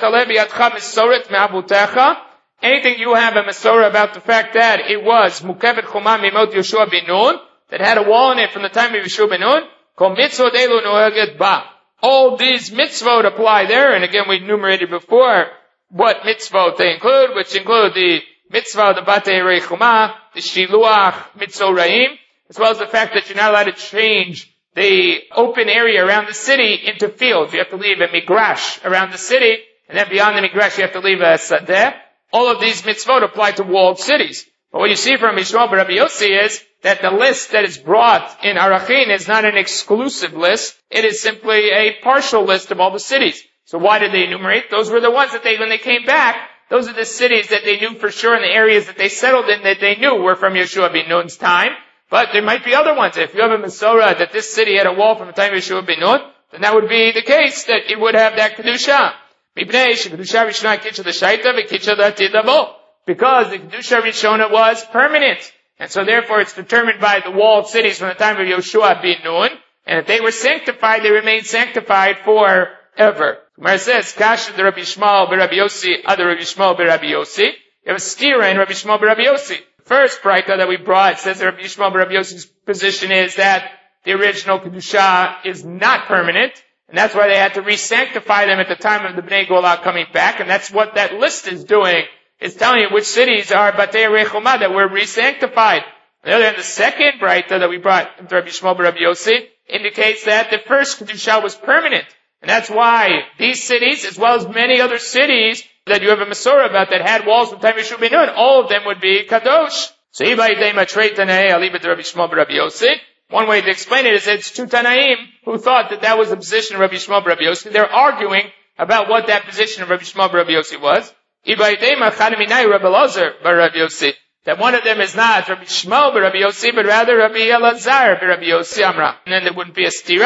you have a Masorah about the fact that it was Mukevet Choma Mimot Yoshua bin Nun, that had a wall in it from the time of Yoshua bin Nun, Kol Mitzvot Elu Noeget Ba. All these mitzvot apply there, and again we enumerated before what mitzvot they include, which include the mitzvah of the Batei Rei Choma, the Shiluach Mitzoraim, as well as the fact that you're not allowed to change the open area around the city into fields. You have to leave a migrash around the city, and then beyond the migrash you have to leave a sadeh. All of these mitzvot apply to walled cities. But what you see from Yishmael bar Rabbi Yossi is that the list that is brought in Arachin is not an exclusive list. It is simply a partial list of all the cities. So why did they enumerate? Those were the ones that they, when they came back, those are the cities that they knew for sure, and the areas that they settled in that they knew were from Yeshua bin Nun's time. But there might be other ones. If you have a Masorah that this city had a wall from the time of Yeshua bin Nun, then that would be the case that it would have that Kedusha. Because the Kedusha Rishona was permanent. And so therefore it's determined by the walled cities from the time of Yeshua bin Nun. And if they were sanctified, they remained sanctified forever. Gemara says, Kasha the Rabbi Shmuel bar Rabbi Yossi, other Rabbi Shmuel bar Rabbi Yossi. You have a stira in Rabbi Shmuel bar Rabbi Yossi. First braita that we brought says that Rabbi Yishmael bar Rabbi Yossi's position is that the original Kedusha is not permanent, and that's why they had to re-sanctify them at the time of the Bnei Gola coming back, and that's what that list is doing, is telling you which cities are Batei Rechoma that were re-sanctified. On the other hand, the second braita that we brought from Rabbi Yishmael bar Rabbi Yossi indicates that the first Kedusha was permanent, and that's why these cities, as well as many other cities, that you have a Masorah about that had walls from time Yeshua bin Nun, all of them would be kadosh. So I'll leave it to Rabbi Shmuel bar Rabbi Yossi. One way to explain it is that it's two Tanaim who thought that that was the position of Rabbi Shmuel bar Rabbi Yossi. They're arguing about what that position of Rabbi Shmuel bar Rabbi Yossi was. That one of them is not Rabbi Shmuel bar Rabbi Yossi, but rather Rabbi Elazar bar Rabbi Yossi Amra. And then there wouldn't be a stira.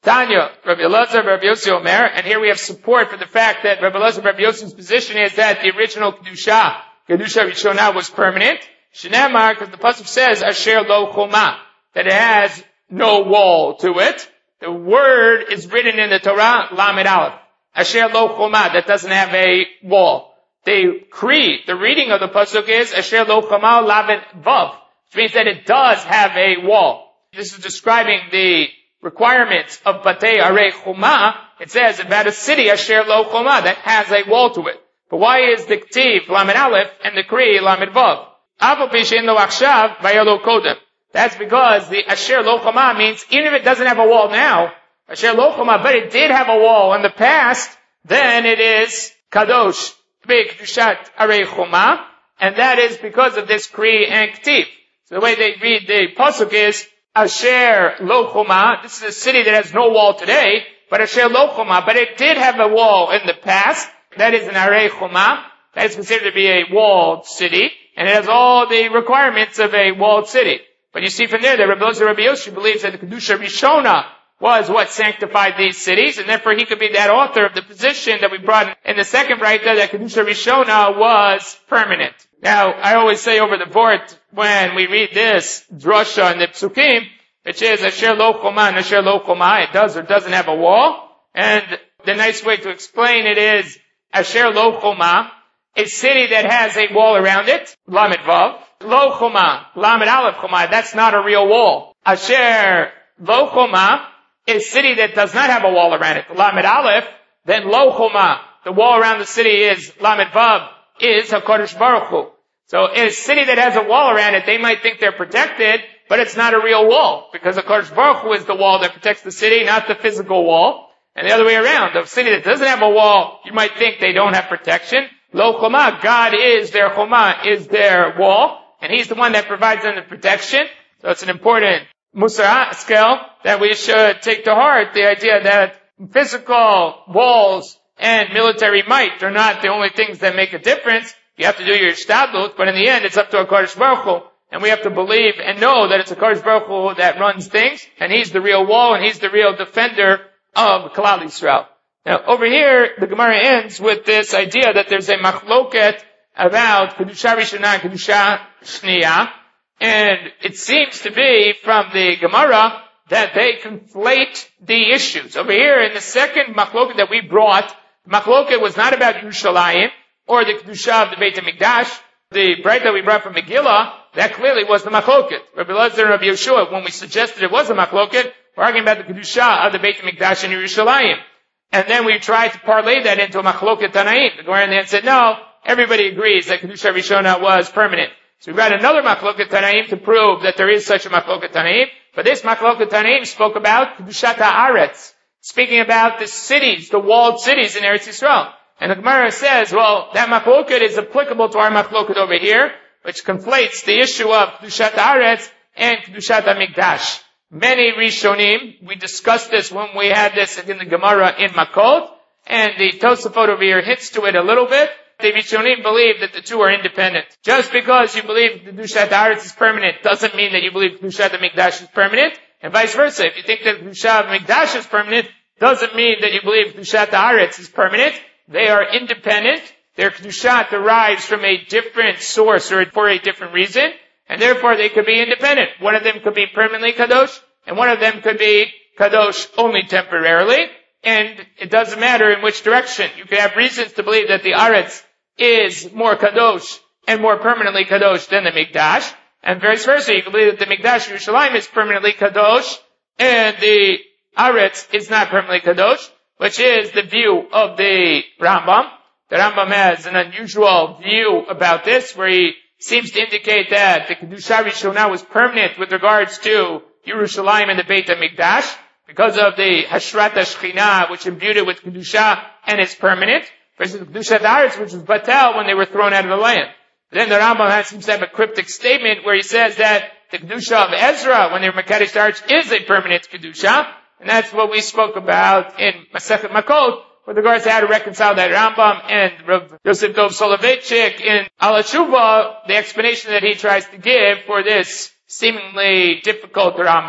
Tanya, Rabbi Elazar, Rabbi Yossi Omer, and here we have support for the fact that Rabbi Elazar, Rabbi Yossi's position is that the original Kedusha, Kedusha Rishonah, was permanent. Shneimar, because the pasuk says, Asher lo choma, that it has no wall to it. The word is written in the Torah, Lamed Aleph. Asher lo choma, that doesn't have a wall. The creed, the reading of the pasuk is, Asher lo choma lamed vav, which means that it does have a wall. This is describing the requirements of Batei Arei Chuma. It says about a city, Asher Lo Chuma, that has a wall to it. But why is the Ktiv Lamed Aleph and the Kri Lamed Vav? Aval Pi She'en Lo Achshav Vaya Lo Kodem. That's because the Asher Lo Chuma means even if it doesn't have a wall now, Asher Lo Chuma, but it did have a wall in the past, then it is Kadosh B'Kdushat Arei Chuma, and that is because of this Kri and Ktiv. So the way they read the pasuk is Asher Lo Choma. This is a city that has no wall today, but Asher Lo Choma. But it did have a wall in the past. That is an Arei Choma. That is considered to be a walled city, and it has all the requirements of a walled city. But you see from there that Rabbi Elazar Rabbi Yossi believes that the Kedusha Rishonah was what sanctified these cities, and therefore he could be that author of the position that we brought in the second writer that Kedusha Rishonah was permanent. Now, I always say over the board when we read this drasha in the Psukim, which is Asher Lo Choma and Asher Lo Choma, it does or doesn't have a wall. And the nice way to explain it is Asher Lo Choma, a city that has a wall around it, Lamed Vav. Lo Choma, Lamed Aleph Choma, that's not a real wall. Asher Lo Choma, a city that does not have a wall around it, Lamed Aleph, then Lo Choma, the wall around the city is Lamed Vav, is HaKadosh Baruch Hu. So in a city that has a wall around it, they might think they're protected, but it's not a real wall, because HaKadosh Baruch Hu is the wall that protects the city, not the physical wall. And the other way around, a city that doesn't have a wall, you might think they don't have protection. Lo Choma, God is their Choma, is their wall, and He's the one that provides them the protection. So it's an important Musar Haskel that we should take to heart, the idea that physical walls and military might are not the only things that make a difference. You have to do your ishtadlut, but in the end, it's up to HaKadosh Baruch Hu, and we have to believe and know that it's HaKadosh Baruch Hu that runs things, and He's the real wall, and He's the real defender of Klal Yisrael. Now, over here, the Gemara ends with this idea that there's a machloket about Kedusha Rishonah and Kedusha Shniyah, and it seems to be from the Gemara that they conflate the issues. Over here, in the second machloket that we brought, the machloket was not about Yerushalayim, or the Kedusha of the Beit HaMikdash. The bright that we brought from Megillah, that clearly was the machloket. Rabbi Elazar and Rabbi Yeshua, when we suggested it was a machloket, we're arguing about the Kedusha of the Beit HaMikdash in Yerushalayim. And then we tried to parlay that into a machloket Tanaim. The Gemara in the end said, no, everybody agrees that Kedusha Rishonah was permanent. So we got another machloket Tanaim to prove that there is such a machloket Tanaim. But this machloket Tanaim spoke about Kedushat HaAretz, speaking about the cities, the walled cities in Eretz Yisrael. And the Gemara says, well, that machloket is applicable to our machloket over here, which conflates the issue of Kedushat HaAretz and Kedushat HaMikdash. Many Rishonim, we discussed this when we had this in the Gemara in Makot, and the Tosafot over here hits to it a little bit. The Rishonim believe that the two are independent. Just because you believe Kedushat HaAretz is permanent doesn't mean that you believe Kedushat HaMikdash is permanent, and vice versa. If you think that Kedushat HaMikdash is permanent, doesn't mean that you believe Kedushat HaAretz is permanent. They are independent. Their Kedusha derives from a different source or for a different reason, and therefore they could be independent. One of them could be permanently Kadosh, and one of them could be Kadosh only temporarily, and it doesn't matter in which direction. You could have reasons to believe that the Aretz is more Kadosh and more permanently Kadosh than the Mikdash, and vice versa. You can believe that the Mikdash Yerushalayim is permanently Kadosh, and the Aretz is not permanently Kadosh, which is the view of the Rambam. The Rambam has an unusual view about this, where he seems to indicate that the Kedusha Rishonah was permanent with regards to Yerushalayim and the Beit HaMikdash, because of the Hashrat HaShechinah, which imbued it with Kedusha, and it's permanent, versus the Kedusha Haaretz, which was Batel when they were thrown out of the land. Then the Rambam has, seems to have a cryptic statement where he says that the Kedusha of Ezra, when they were Mekadesh Haaretz, is a permanent Kedusha, and that's what we spoke about in Masechet Makot, with regards to how to reconcile that Rambam, and Rav Yosef Dov Soloveitchik in Al HaTshuva, the explanation that he tries to give for this seemingly difficult Rambam.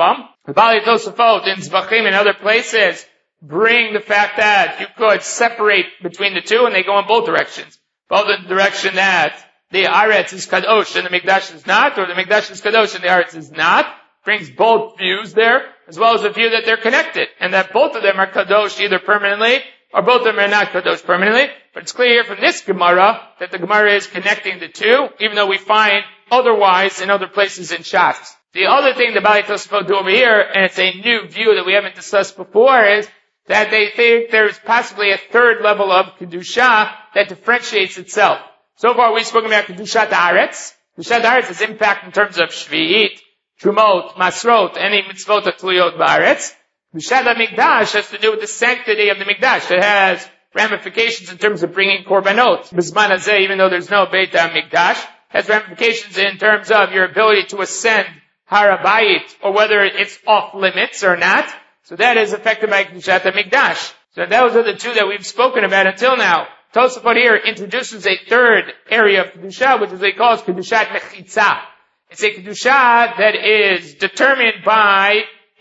The Bali Tosafot in Zvachim and other places bring the fact that you could separate between the two, and they go in both directions. Both in the direction that the Aretz is Kadosh and the Mikdash is not, or the Mikdash is Kadosh and the Aretz is not. Brings both views there, as well as the view that they're connected, and that both of them are Kadosh either permanently, or both of them are not Kadosh permanently. But it's clear from this Gemara that the Gemara is connecting the two, even though we find otherwise in other places in Shas. The other thing the Bali Tosafot do over here, and it's a new view that we haven't discussed before, is that they think there's possibly a third level of Kedusha that differentiates itself. So far we've spoken about Kedushat Haaretz. Kedushat Haaretz is impact in terms of Shvi'it, Trumot, Masrot, any mitzvot Atluyot Ba'aretz. Kedushat HaMikdash has to do with the sanctity of the Mikdash. It has ramifications in terms of bringing korbanot. Bizman Hazeh, even though there's no Beit HaMikdash, has ramifications in terms of your ability to ascend Har HaBayit, or whether it's off limits or not. So that is affected by Kedushat HaMikdash. So those are the two that we've spoken about until now. Tosafot here introduces a third area of Kedusha, which is what he calls Kedushat Mechitza. It's a Kedusha that is determined by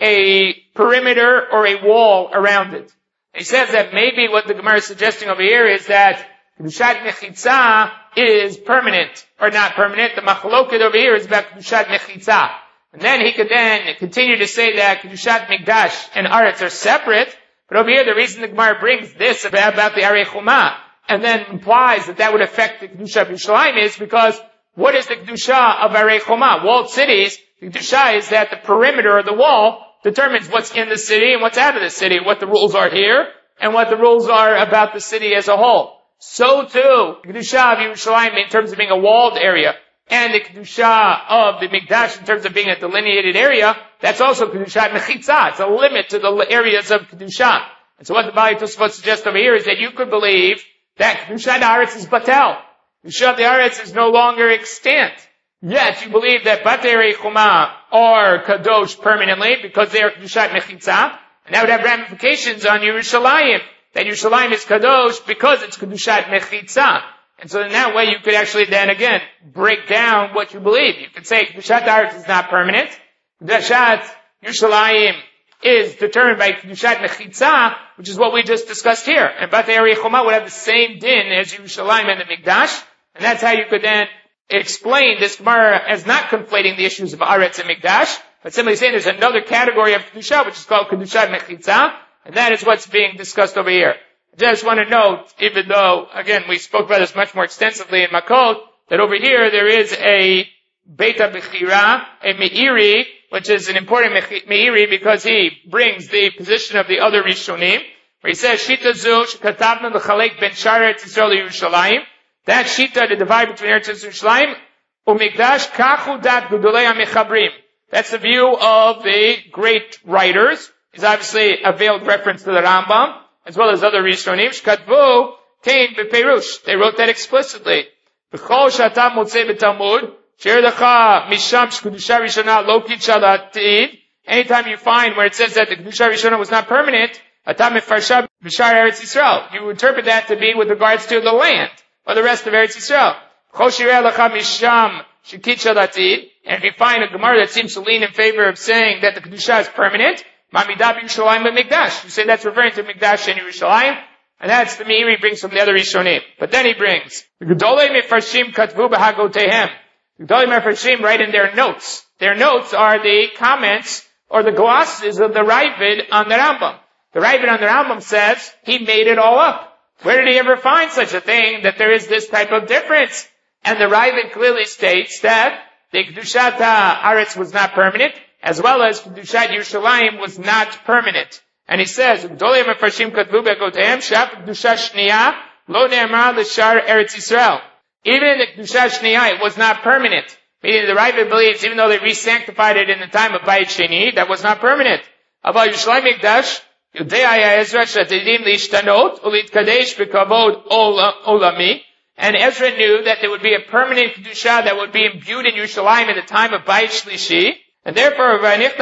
a perimeter or a wall around it. He says that maybe what the Gemara is suggesting over here is that Kedushat Mechitza is permanent, or not permanent. The Machloket over here is about Kedushat Mechitza. And then he could then continue to say that Kedushat Mikdash and Aretz are separate, but over here the reason the Gemara brings this about, about the Arei Chumah, and then implies that that would affect the Kedusha of Yerushalayim is because what is the Kedusha of Arei Chumah? Walled cities, the Kedusha is that the perimeter of the wall determines what's in the city and what's out of the city, what the rules are here, and what the rules are about the city as a whole. So too, the Kedusha of Yerushalayim in terms of being a walled area, and the Kedusha of the Mikdash in terms of being a delineated area, that's also Kedushat Mechitza. It's a limit to the areas of Kedusha. And so what the Bali Tosafot suggests over here is that you could believe that Kedushat Haaretz is Batel. Kedushat Haaretz is no longer extant. Yet you believe that Batei Chumah are Kadosh permanently because they are Kedushat Mechitza, and that would have ramifications on Yerushalayim. That Yerushalayim is Kadosh because it's Kedushat Mechitza. And so in that way you could actually then again break down what you believe. You could say Kedushat Haaretz is not permanent. Kedushat Yerushalayim is determined by Kedushat Mechitza, which is what we just discussed here. And Batei Chumah would have the same din as Yerushalayim and the Mikdash. And that's how you could then explain this Gemara as not conflating the issues of Aretz and Mikdash, but simply saying there's another category of Kedusha, which is called Kedushat Mechitza, and that is what's being discussed over here. I just want to note, even though, again, we spoke about this much more extensively in Makot, that over here there is a Beit HaBechira, a Meiri, which is an important Meiri because he brings the position of the other Rishonim, where he says, Shita zu shekatavna l'chalek ben shar Eretz Yisrael Yerushalayim. That Shita, the divide between Eretz Yisrael and Yerushalayim, u'mikdash kachu dat gudolei ha'mechabrim. That's the view of the great writers. It's obviously a veiled reference to the Rambam, as well as other Rishonim. Shkatvu tein beperush. They wrote that explicitly. B'chol shatam motzei b'talmud, sher lecha misham shkedusha rishona lo kitcha la'atid. Anytime you find where it says that the kedusha rishona was not permanent, atam mefarsha b'shar Eretz Yisrael. You interpret that to be with regards to the land, or the rest of Eretz Yisrael. B'chol shireh lecha misham shekitcha la'atid. And if you find a Gemara that seems to lean in favor of saying that the kedusha is permanent, Mamidab Yerushalayim Mikdash. You say that's referring to Mikdash and Yerushalayim, and that's the Meiri brings from the other Rishonim. But then he brings the Gedolei Mefarshim Katvu B'Hagotehem. The Gedolei Mefarshim write in their notes. Their notes are the comments or the glosses of the Ravid on the Rambam. The Ravid on the Rambam says he made it all up. Where did he ever find such a thing that there is this type of difference? And the Ravid clearly states that the Kedushat Haaretz was not permanent, as well as Kedushat Yerushalayim was not permanent. And he says, Gdolei Mefarshim Katvu B'Hagotehem Shaf Kedusha Shniya Lo Ne'emar L'Shar Eretz Yisrael. Even in the Kedusha Shniya, it was not permanent. Meaning the Ravid believes, even though they re-sanctified it in the time of Bayit Sheni, that was not permanent. About Yerushalayim Mikdash, Yudei Haya Ezra Shatidim L'Ishtanot U'Litkadesh B'Kavod Olami. And Ezra knew that there would be a permanent Kedusha that would be imbued in Yerushalayim at the time of Bayit Shlishi. And therefore,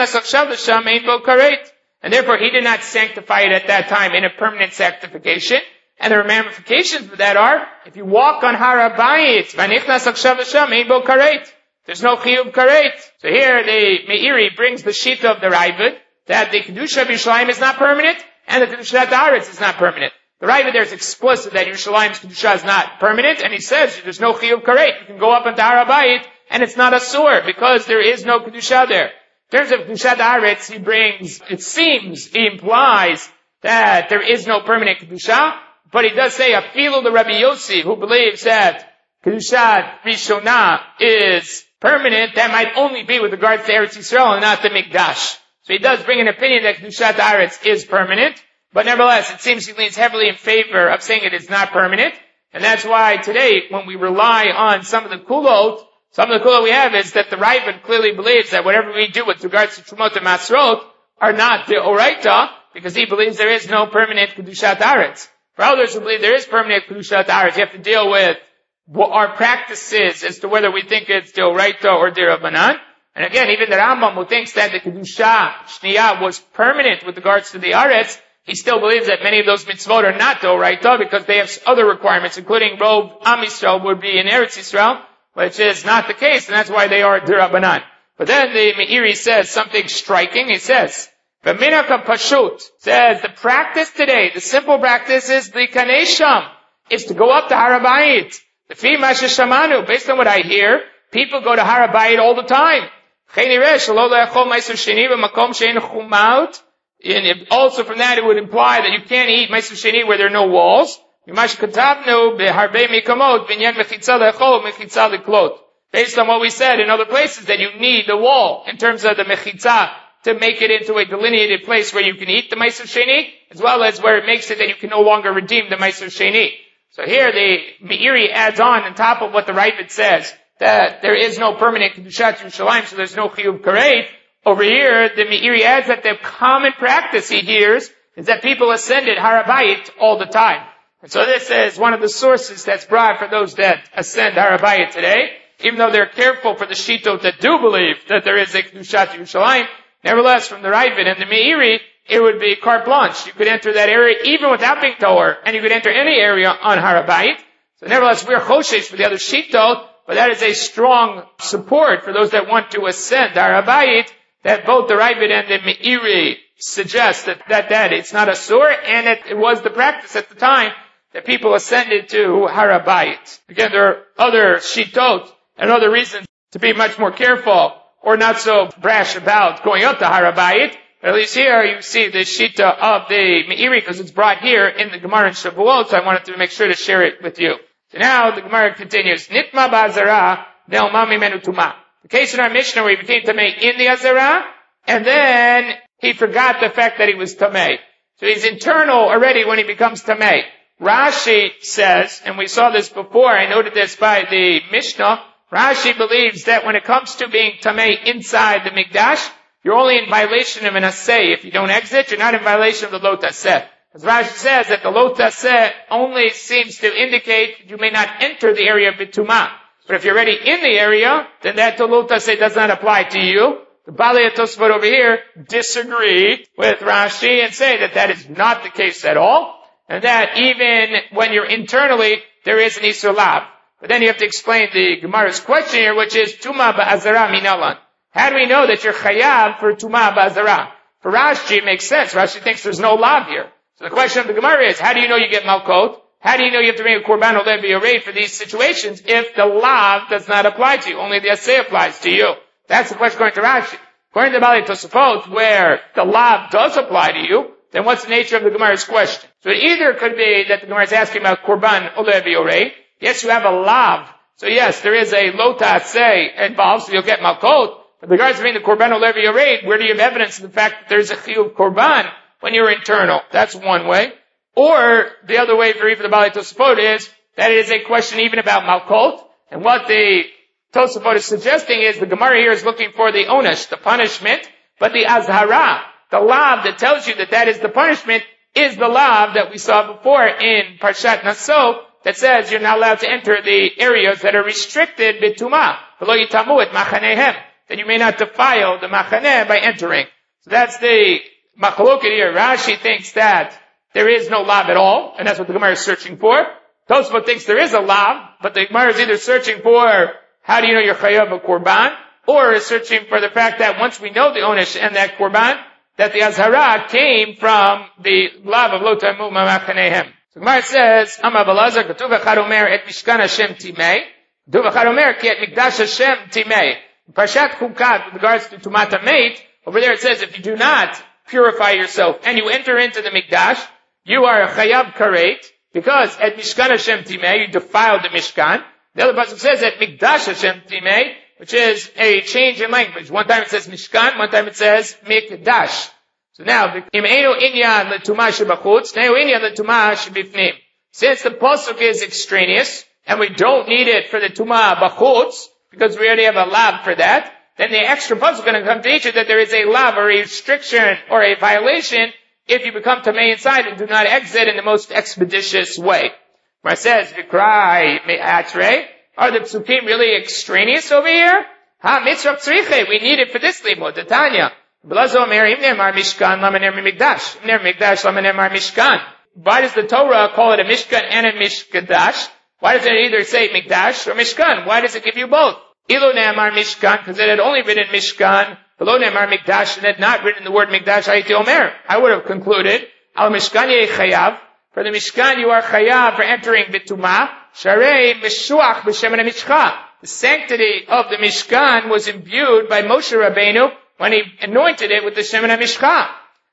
and therefore he did not sanctify it at that time in a permanent sanctification. And the ramifications of that are, if you walk on Har HaBayit, there's no chiyuv karet. So here the Meiri brings the shita of the Raavad that the kedusha of Yerushalayim is not permanent and the kedusha of Haaretz is not permanent. The Raavad there is explicit that Yerushalayim's kedusha is not permanent, and he says there's no chiyuv karet. You can go up into Har HaBayit and it's not a sur because there is no kedusha there. In terms of kedusha Haaretz, he brings, it seems, he implies that there is no permanent kedusha, but he does say afilu the Rabbi Yossi, who believes that kedusha Rishonah is permanent, that might only be with regards to Eretz Yisrael and not the Mikdash. So he does bring an opinion that kedusha Haaretz is permanent, but nevertheless, it seems he leans heavily in favor of saying it is not permanent, and that's why today, when we rely on some of the kulot, some of the kulot we have is that the Raavad clearly believes that whatever we do with regards to Trumot and Masrot are not the Oraita, because he believes there is no permanent kedusha Haaretz. For others who believe there is permanent kedusha Haaretz, you have to deal with what our practices as to whether we think it's the Oraita or the Rabbanan. And again, even the Rambam, who thinks that the kedusha Shniyah was permanent with regards to the Haaretz, he still believes that many of those mitzvot are not the Oraita because they have other requirements, including Rov Am Yisrael would be in Eretz Yisrael, which is not the case, and that's why they are the Rabbanan. But then the Meiri says something striking. He says, the Minhag Pashut says the practice today, the simple practice is the Kanesham, is to go up to Har HaBayit. The Fi Masha Shamanu, based on what I hear, people go to Har HaBayit all the time. And also from that it would imply that you can't eat Meiser Sheni where there are no walls. Based on what we said in other places, that you need the wall in terms of the mechitza to make it into a delineated place where you can eat the Meiser Sheni, as well as where it makes it that you can no longer redeem the Meiser Sheni. So here the Meiri adds on on top of what the Raavad says, that there is no permanent kedushat Yerushalayim, so there's no chiyuv karet. Over here, the Meiri adds that the common practice he hears is that people ascend at Har HaBayit all the time. And so this is one of the sources that's brought for those that ascend Har HaBayit today. Even though they're careful for the Shitot that do believe that there is a Kedushat Yerushalayim, nevertheless, from the Raavad and the Meiri, it would be carte blanche. You could enter that area even without being Toher, and you could enter any area on Har HaBayit. So nevertheless, we're Choshesh for the other Shitot, but that is a strong support for those that want to ascend Har HaBayit, that both the Raavad and the Meiri suggest that, that, that it's not a sur, and it, it was the practice at the time that people ascended to Har HaBayit. Again, there are other Shitot and other reasons to be much more careful or not so brash about going up to Har HaBayit. But at least here you see the Shita of the Meiri because it's brought here in the Gemara in Shavuot, so I wanted to make sure to share it with you. So now the Gemara continues, Nitma ba'azara ne'oma mimenu tumah. The case in our Mishnah where he became Tamei in the Azara, and then he forgot the fact that he was Tamei. So he's internal already when he becomes Tamei. Rashi says, and we saw this before, I noted this by the Mishnah, Rashi believes that when it comes to being Tamei inside the Mikdash, you're only in violation of an Aseh. If you don't exit, you're not in violation of the Lo Taseh. As Rashi says that the Lo Taseh only seems to indicate that you may not enter the area of Bitumah. But if you're already in the area, then that Lo Taseh does not apply to you. The Balei Tosfot over here disagree with Rashi and say that that is not the case at all, and that even when you're internally, there is an Isur Lav. But then you have to explain the Gemara's question here, which is Tumah ba'azara minalan. How do we know that you're chayav for Tumah ba'azara? For Rashi, it makes sense. Rashi thinks there's no lav here. So the question of the Gemara is, how do you know you get malkot? How do you know you have to bring a korban olev b'yorei for these situations if the lav does not apply to you? Only the aseh applies to you. That's the question according to Rashi. According to Balei Tosafot, where the lav does apply to you, then what's the nature of the Gemara's question? So it either could be that the Gemara is asking about korban olev b'yorei. Yes, you have a lav. So yes, there is a lo ta'aseh involved, so you'll get malkot. But regards to being the korban olev b'yorei, where do you have evidence of the fact that there's a chiyuv korban when you're internal? That's one way. Or the other way for even the Balei Tosafot is that it is a question even about malkot. And what the Tosafot is suggesting is the Gemara here is looking for the onesh, the punishment, but the azhara, the lav that tells you that that is the punishment, is the lav that we saw before in Parshat Naso, that says you're not allowed to enter the areas that are restricted bitumah, below yitamu et machanehem, that you may not defile the machaneh by entering. So that's the machloket here. Rashi thinks that there is no lav at all, and that's what the Gemara is searching for. Tosfot thinks there is a lav, but the Gemara is either searching for how do you know you're chayav a korban? Or is searching for the fact that once we know the onish and that korban, that the azhara came from the lav of lo tamu mamachanehem. So Gemara says, Amar Balazar, Katuv echad omer et mishkan Hashem timei, Katuv echad omer ki et mikdash Hashem timei. Parshat Chukat, with regards to Tumat HaMeit, over there it says, if you do not purify yourself and you enter into the mikdash, you are a chayav karet, because at Mishkan Hashem timei, you defiled the Mishkan. The other pasuk says at Mikdash Hashem timei, which is a change in language. One time it says Mishkan, one time it says Mikdash. So now, im eino inyan l'tumah shebachutz, neo inyan l'tumah shebifnim. Since the pasuk is extraneous, and we don't need it for the tumah bachutz, because we already have a lav for that, then the extra pasuk is going to come to teach you that there is a lav or a restriction or a violation if you become tamei inside and do not exit in the most expeditious way. Where it says, Vikrai me'atre, are the psukim really extraneous over here? Ha, mitzvah tzriche, we need it for this limud, the Tanya. Blazo mer imner mar mishkan, lamaner migdash. Imner migdash, lamaner mar mishkan. Why does the Torah call it a mishkan and a mishkadash? Why does it either say migdash or mishkan? Why does it give you both? Ilo ne'amar mishkan, because it had only written mishkan, below ne'amar migdash, and had not written the word migdash, hayiti omer. I would have concluded, al mishkan yeh chayav, for the mishkan you are chayav for entering bitumah, sharei mishuach b'shem mishcha. The sanctity of the mishkan was imbued by Moshe Rabbeinu when he anointed it with the Shemen HaMishcha.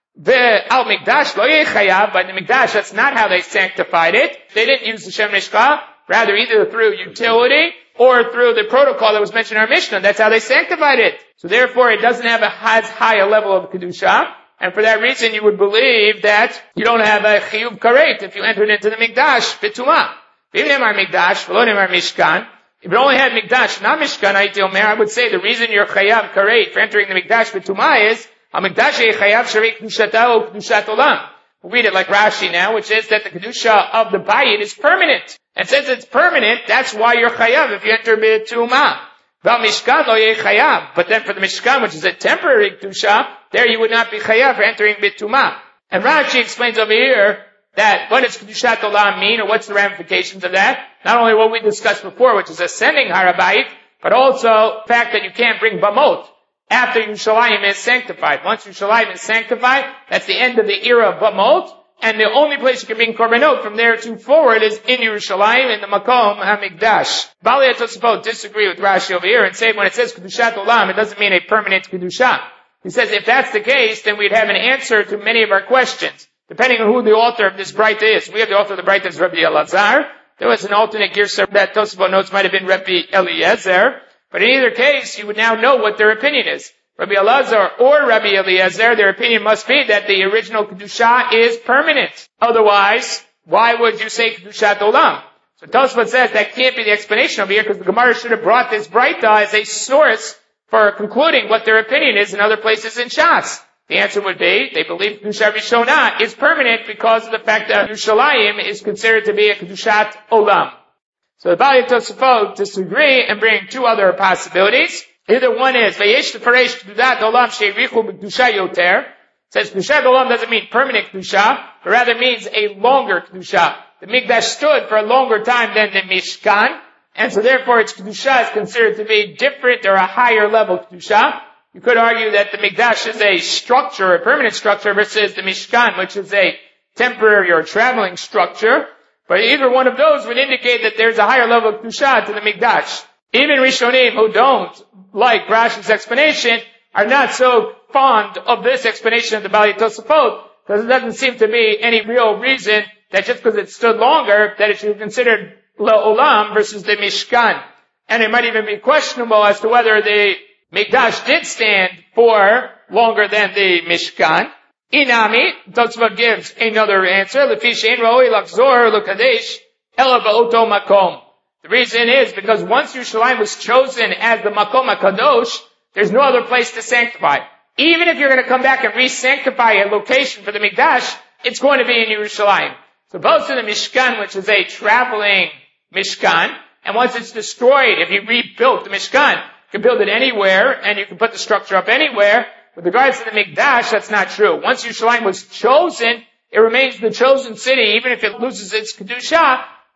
The al mikdash lo yeh chayav, but the mikdash, that's not how they sanctified it. They didn't use the Shemen HaMishcha, rather either through utility or through the protocol that was mentioned in our Mishnah. That's how they sanctified it. So therefore it doesn't have a, as high a level of kedusha, and for that reason you would believe that you don't have a chiyuv karet if you entered into the mikdash bitumah. If you mikdash, v'lo nemar mishkan, if it only had mikdash, not mishkan, I would say the reason you're chayav karet for entering the mikdash bitumah is a mikdash ye chayav sharei kedushata o kedushat olam. We'll read it like Rashi now, which is that the kedusha of the bayit is permanent. And since it's permanent, that's why you're chayav if you enter bitumah. Val mishkan lo ye chayav. But then for the mishkan, which is a temporary kedusha, there you would not be chayav for entering bitumah. And Rashi explains over here that what does kedushat olam mean, or what's the ramifications of that? Not only what we discussed before, which is ascending harabayit, but also the fact that you can't bring bamot after Yerushalayim is sanctified. Once Yerushalayim is sanctified, that's the end of the era of bamot, and the only place you can bring korbanot from there to forward is in Yerushalayim, in the Makom HaMikdash. Bali Tosafot disagree with Rashi over here and say when it says kedushat olam, it doesn't mean a permanent kedusha. He says if that's the case, then we'd have an answer to many of our questions, depending on who the author of this Braita is. We have the author of the Braita is Rabbi Elazar. There was an alternate Girsa that Tosafot notes might have been Rabbi Eliezer. But in either case, you would now know what their opinion is. Rabbi Elazar or Rabbi Eliezer, their opinion must be that the original Kedusha is permanent. Otherwise, why would you say Kedushat Olam? So Tosafot says that can't be the explanation over here, because the Gemara should have brought this Braita as a source for concluding what their opinion is in other places in Shas. The answer would be, they believe Kedusha Rishonah is permanent because of the fact that Yerushalayim is considered to be a Kedushat Olam. So the Bali Tosafot disagree and bring two other possibilities. Either one is, Vayesh Tefaresh Kedudat Olam Sheirichu B'Kedusha Yoter. It says Kedushat Olam doesn't mean permanent Kedusha, but rather means a longer Kedusha. The Mikdash stood for a longer time than the Mishkan, and so therefore its Kedusha is considered to be different or a higher level Kedusha. You could argue that the Mikdash is a structure, a permanent structure, versus the Mishkan, which is a temporary or traveling structure. But either one of those would indicate that there's a higher level of Kedusha to the Mikdash. Even Rishonim who don't like Rashi's explanation are not so fond of this explanation of the Bali Tosafot, because it doesn't seem to be any real reason that just because it stood longer, that it should be considered La'olam versus the Mishkan. And it might even be questionable as to whether the Mikdash did stand for longer than the Mishkan. Inami, Tosafot gives another answer. Lefi she'en ra'oi lachzor l'kadesh ela ba'oto makom. The reason is because once Yerushalayim was chosen as the Makom HaKadosh, there's no other place to sanctify. Even if you're going to come back and re-sanctify a location for the Mikdash, it's going to be in Yerushalayim. So both to the Mishkan, which is a traveling Mishkan, and once it's destroyed, if you rebuilt the Mishkan, you can build it anywhere, and you can put the structure up anywhere. With regards to the Mikdash, that's not true. Once Yerushalayim was chosen, it remains the chosen city, even if it loses its Kedusha,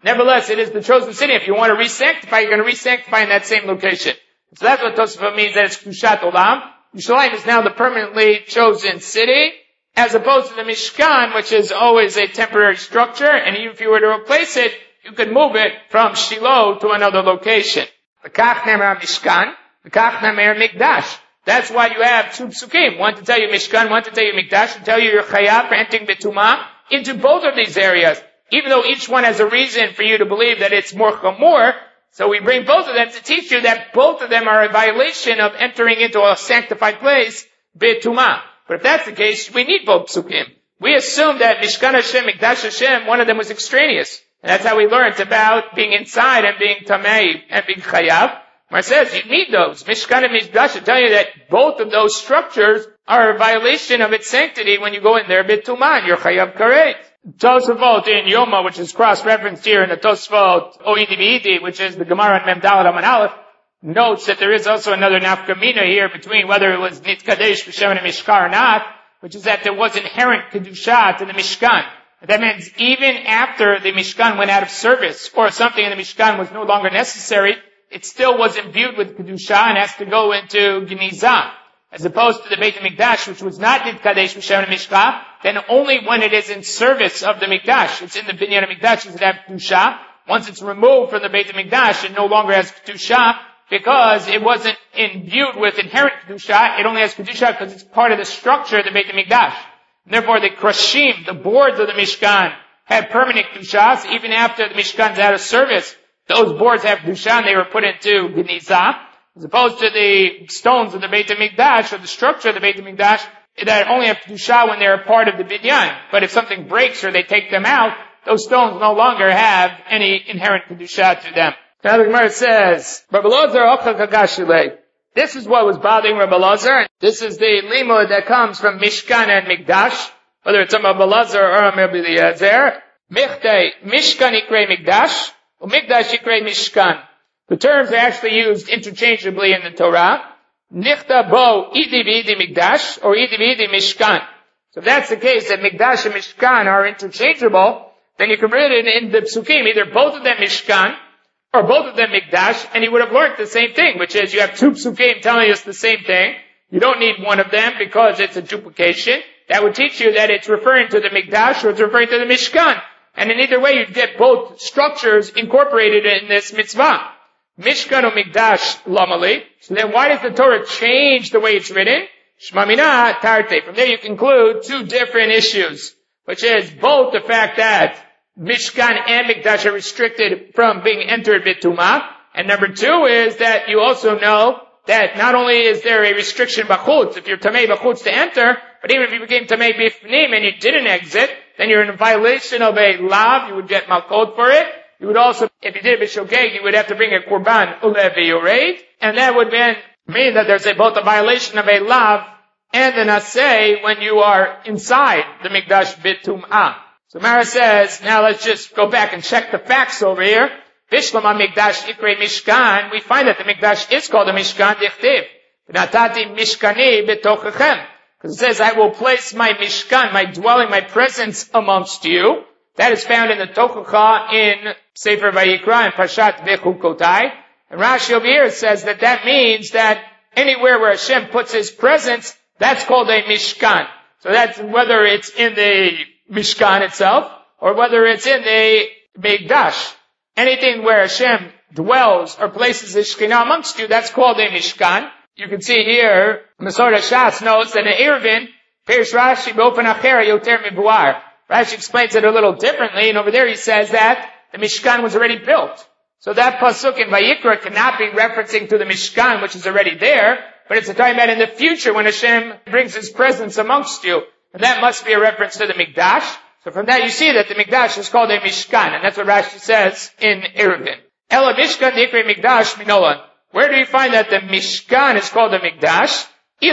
Nevertheless, it is the chosen city. If you want to re-sanctify, you're going to re-sanctify in that same location. So that's what Tosafot means, that it's Kedushat Olam. Yerushalayim is now the permanently chosen city, as opposed to the Mishkan, which is always a temporary structure, and even if you were to replace it, you could move it from Shiloh to another location. V'kach nemer Mishkan, v'kach nemer Mikdash. That's why you have two psukim. One to tell you Mishkan, one to tell you Mikdash, to tell you you're chayav for entering Betumah into both of these areas. Even though each one has a reason for you to believe that it's more chamor, so we bring both of them to teach you that both of them are a violation of entering into a sanctified place, Betumah. But if that's the case, we need both psukim. We assume that Mishkan Hashem, Mikdash Hashem, one of them was extraneous. And that's how we learned about being inside and being tamei and being chayav. Where it says you need those. Mishkan and Mikdash will tell you that both of those structures are a violation of its sanctity when you go in there, Betumah, and you're chayav karet. Tosafot in Yoma, which is cross-referenced here in the Tosafot Oidi V'idi, which is the Gemara on Mem Daled Amud Aleph, notes that there is also another nafkamina here between whether it was Nitkadesh B'Shem and Mishkan or not, which is that there was inherent Kedusha to the Mishkan. That means even after the Mishkan went out of service, or something in the Mishkan was no longer necessary, it still was imbued with Kedusha and has to go into Genizah. As opposed to the Beit HaMikdash, which was not Nitkadesh B'Shem and Mishkan, then only when it is in service of the Mikdash, it's in the Binyan HaMikdash, does it have Kedusha. Once it's removed from the Beit HaMikdash, it no longer has Kedusha, because it wasn't imbued with inherent Kedusha, it only has Kedusha because it's part of the structure of the Beit HaMikdash. And therefore the Krashim, the boards of the Mishkan, have permanent Kedushas, even after the Mishkan's out of service. Those boards have Kedusha and they were put into Genizah, as opposed to the stones of the Beit HaMikdash, or the structure of the Beit HaMikdash, that only have Kedusha when they're a part of the Binyan. But if something breaks or they take them out, those stones no longer have any inherent Kedusha to them. Now the Gemara says, Rabbi Elazar Ocha Kagashile. This is what was bothering Rabbi Elazar. This is the limud that comes from Mishkan and Mikdash, whether it's a Rabbi Elazar or a Rabbi Eliezer. Michtei, Mishkan ikrei Mikdash, or Mikdash ikrei Mishkan. The terms are actually used interchangeably in the Torah. Nichta bo idi v'idi Mikdash, or idi v'idi Mishkan. So if that's the case, that Mikdash and Mishkan are interchangeable, then you can read it in the Psukim, either both of them Mishkan, or both of them Mikdash, and you would have learned the same thing, which is you have two psukim telling us the same thing. You don't need one of them because it's a duplication. That would teach you that it's referring to the Mikdash or it's referring to the Mishkan. And in either way, you'd get both structures incorporated in this mitzvah. Mishkan or Mikdash lamali. So then why does the Torah change the way it's written? Shmamina tarte. From there you conclude two different issues, which is both the fact that Mishkan and Mikdash are restricted from being entered Betumah. And number two is that you also know that not only is there a restriction b'chutz, if you're tamei b'chutz to enter, but even if you became tamei b'fnim and you didn't exit, then you're in a violation of a lav, you would get malkot for it. You would also, if you did it b'shogeg, you would have to bring a korban ulev v'yoreid, and that would then mean that there's a, both a violation of a lav and an aseh when you are inside the Mikdash Betumah. So Mara says, now let's just go back and check the facts over here. Bishlama Mikdash Ikrei Mishkan, we find that the Mikdash is called a Mishkan Dichtiv. V'natati Mishkani betochechem. Because it says, I will place my Mishkan, my dwelling, my presence amongst you. That is found in the Tochacha in Sefer Vayikra and Parshat Bechukotai. And Rashi over here says that that means that anywhere where Hashem puts His presence, that's called a Mishkan. So that's whether it's in the Mishkan itself, or whether it's in the Mikdash. Anything where Hashem dwells or places His Shekhinah amongst you, that's called a Mishkan. You can see here, Masorah Shas notes that in Eruvin, Perish Rashi B'ofen Acher Yoter Mibuar. Rashi explains it a little differently, and over there he says that the Mishkan was already built. So that pasuk in Vayikra cannot be referencing to the Mishkan, which is already there, but it's talking about in the future when Hashem brings His presence amongst you. And that must be a reference to the Mikdash. So from that you see that the Mikdash is called a Mishkan, and that's what Rashi says in Eruvin. Ela Mishkan Dikri Mikdash Minolan. Where do you find that the Mishkan is called a Mikdash?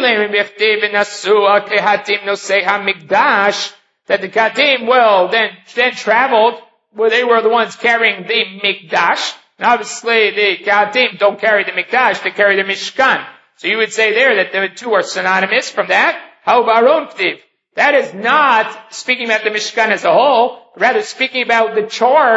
That the Katim, well, then, then traveled, where they were the ones carrying the Mikdash. And obviously the Katim don't carry the Mikdash, they carry the Mishkan. So you would say there that the two are synonymous from that. How about our own Ktiv? That is not speaking about the Mishkan as a whole, rather speaking about the charge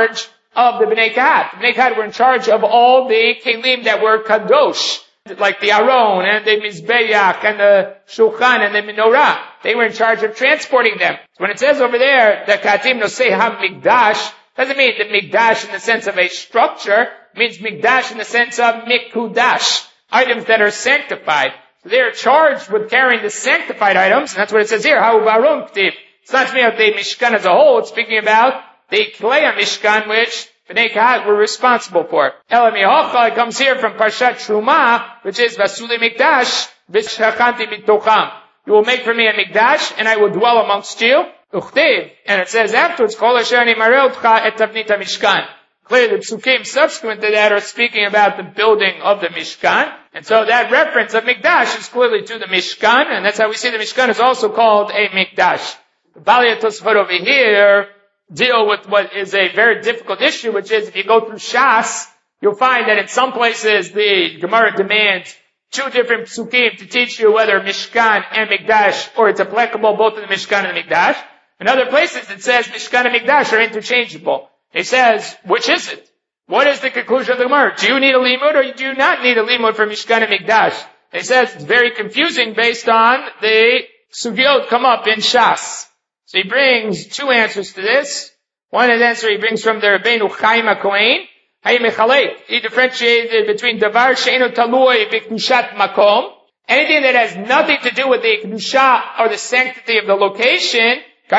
of the Bnei Kahat. The Bnei Kahat were in charge of all the kelim that were kadosh, like the Aron and the Mizbeach and the Shulchan and the Menorah. They were in charge of transporting them. So when it says over there that Katim Nosei HaMikdash, doesn't mean the Mikdash in the sense of a structure, it means Mikdash in the sense of Mikudash, items that are sanctified. So they are charged with carrying the sanctified items, and that's what it says here, Ha'u Baron K'tiv. It's not speaking about the Mishkan as a whole, it's speaking about the Klei Mishkan, which Bnei Kahat were responsible for. Elam Yehocha comes here from Parshat Truma, which is Vasuli Mikdash, V'shachanti Mitocham. You will make for me a Mikdash, and I will dwell amongst you. Uchtiv, and it says afterwards, Kol asher ani mareh otcha et tavnit Mishkan. Clearly, the psukim subsequent to that are speaking about the building of the Mishkan. And so that reference of Mikdash is clearly to the Mishkan, and that's how we see the Mishkan is also called a Mikdash. The Balei Tosafot over here deal with what is a very difficult issue, which is if you go through Shas, you'll find that in some places the Gemara demands two different psukim to teach you whether Mishkan and Mikdash, or it's applicable both in the Mishkan and the Mikdash. In other places it says Mishkan and Mikdash are interchangeable. It says, which is it? What is the conclusion of the Gemara? Do you need a limud or do you not need a limud for Mishkan and Mikdash? It says it's very confusing based on the sugyot come up in Shas. So he brings two answers to this. One answer he brings from the Rabbeinu Chaim HaKohen. He differentiated between davar she'enu talui b'kedushat makom. Anything that has nothing to do with the kedusha or the sanctity of the location.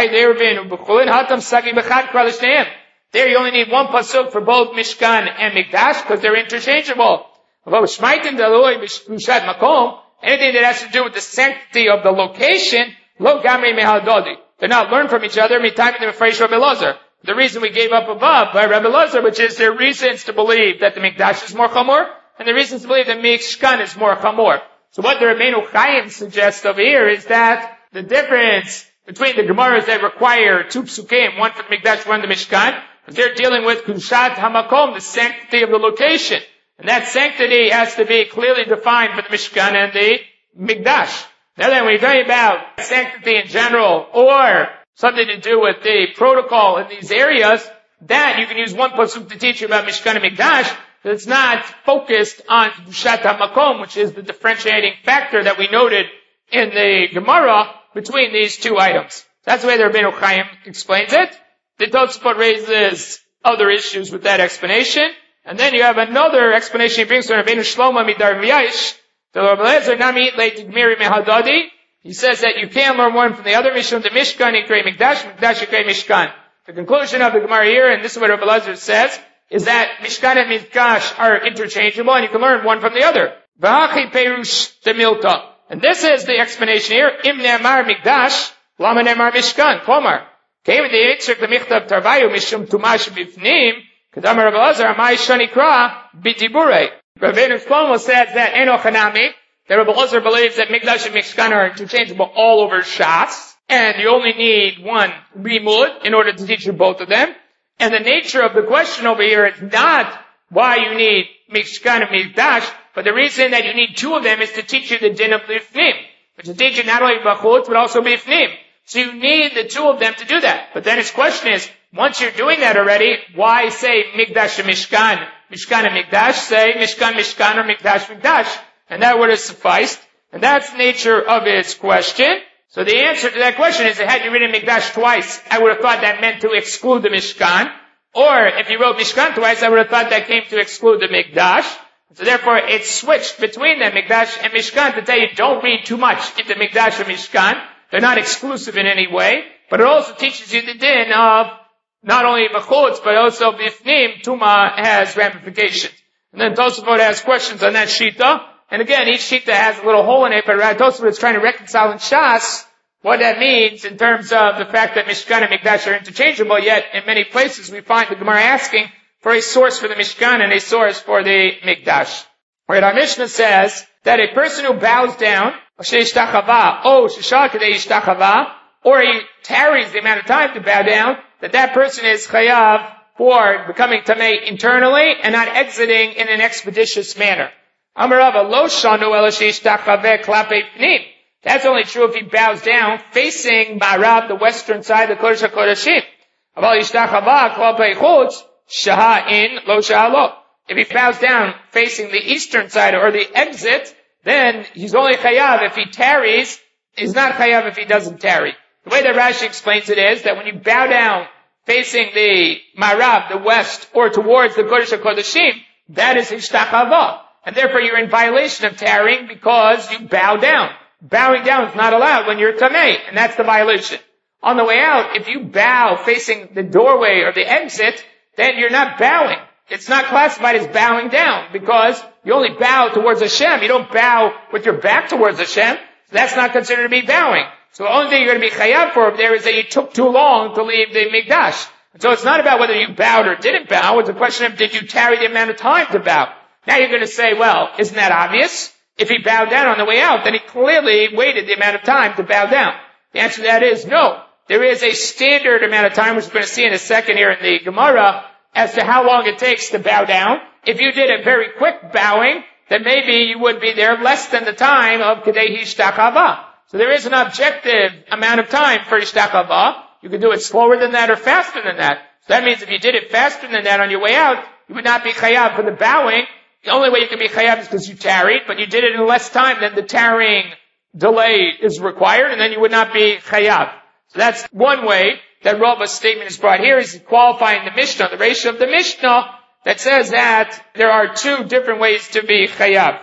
There you only need one pasuk for both Mishkan and Mikdash because they're interchangeable. Anything that has to do with the sanctity of the location, lo gamri mehadodi. They're not learned from each other. The reason we gave up above by Rabbi Elazar, which is their reasons to believe that the Mikdash is more chamor, and the reasons to believe that Mishkan is more chamor. So what the Rabbeinu Chaim suggests over here is that the difference between the Gemaras that require two psukim, one for the Mikdash, one for the Mishkan, is they're dealing with Kedushat Hamakom, the sanctity of the location. And that sanctity has to be clearly defined for the Mishkan and the Mikdash. Now then, when you're talking about sanctity in general, or something to do with the protocol in these areas, that you can use one pasuk to teach you about Mishkan and Mikdash, but it's not focused on Kedushat HaMakom, which is the differentiating factor that we noted in the Gemara between these two items. That's the way the Rabbeinu Chaim explains it. The Tosafot raises other issues with that explanation. And then you have another explanation he brings from Rabbeinu Shlomo Midar V'Yash. The Rabbi Elazar Nami Leitigmiri Mehadadi. He says that you can learn one from the other. Mishum the Mishkan Yikrei Mikdash, Mikdash Yikrei Mishkan. The conclusion of the Gemara here, and this is what Rabbi Elazar says, is that Mishkan and Mikdash are interchangeable, and you can learn one from the other. V'hachi Perush Demilta. And this is the explanation here. Im ne'amar Mikdash, lama ne'amar Mishkan. Klomar. Came the Yitzchak the Michtav Tarvayu Mishum Tumash Bifnim. Kadamar Rabbi Elazar Amai Shanikra B'Diburei. Rabbeinu Shlomo says that Eno Chanami, that Rabbi Elazar believes that Mikdash and Mishkan are interchangeable all over Shas, and you only need one limud in order to teach you both of them. And the nature of the question over here is not why you need Mishkan and Mikdash, but the reason that you need two of them is to teach you the din of Bifnim, but to teach you not only Bachut, but also Bifnim. So you need the two of them to do that. But then his question is, once you're doing that already, why say Mikdash and Mishkan, Mishkan and Mikdash? Say Mishkan, Mishkan, or Mikdash, Mikdash. And that would have sufficed. And that's the nature of his question. So the answer to that question is that had you written Mikdash twice, I would have thought that meant to exclude the Mishkan. Or if you wrote Mishkan twice, I would have thought that came to exclude the Mikdash. So therefore, it's switched between them, Mikdash and Mishkan, to tell you don't read too much into Mikdash or Mishkan. They're not exclusive in any way. But it also teaches you the din of not only Bachutz, but also Bifnim, Tuma has ramifications. And then Tosafot has questions on that Shita. And again, each Shita has a little hole in it, but Tosafot is trying to reconcile in Shas what that means in terms of the fact that Mishkan and Mikdash are interchangeable, yet in many places we find the Gemara asking for a source for the Mishkan and a source for the Mikdash. Where our Mishnah says that a person who bows down, or he tarries the amount of time to bow down, that that person is chayav for becoming tamei internally and not exiting in an expeditious manner. Amarava lo shanu ela sheishtachave klape pnim. That's only true if he bows down facing Ma'arav, the western side of the Kodesh HaKodeshim. Aval yishtachava klape chutz shaha in, lo shaha lo. If he bows down facing the eastern side or the exit, then he's only chayav if he tarries. He's not chayav if he doesn't tarry. The way that Rashi explains it is that when you bow down facing the Marab, the west, or towards the Kodesh HaKodeshim, that is hishtachava. And therefore you're in violation of tarrying because you bow down. Bowing down is not allowed when you're tamei, and that's the violation. On the way out, if you bow facing the doorway or the exit, then you're not bowing. It's not classified as bowing down because you only bow towards Hashem. You don't bow with your back towards Hashem. So that's not considered to be bowing. So the only thing you're going to be chayav for there is that you took too long to leave the mikdash. And so it's not about whether you bowed or didn't bow. It's a question of did you tarry the amount of time to bow. Now you're going to say, well, isn't that obvious? If he bowed down on the way out, then he clearly waited the amount of time to bow down. The answer to that is no. There is a standard amount of time, which we're going to see in a second here in the Gemara, as to how long it takes to bow down. If you did a very quick bowing, then maybe you would be there less than the time of Kedei Hishtachava. So there is an objective amount of time for Hishtachava. You can do it slower than that or faster than that. So that means if you did it faster than that on your way out, you would not be chayav for the bowing. The only way you can be chayav is because you tarried, but you did it in less time than the tarrying delay is required, and then you would not be chayav. So that's one way that Rava's statement is brought here, is qualifying the Mishnah, the ratio of the Mishnah, that says that there are two different ways to be chayav.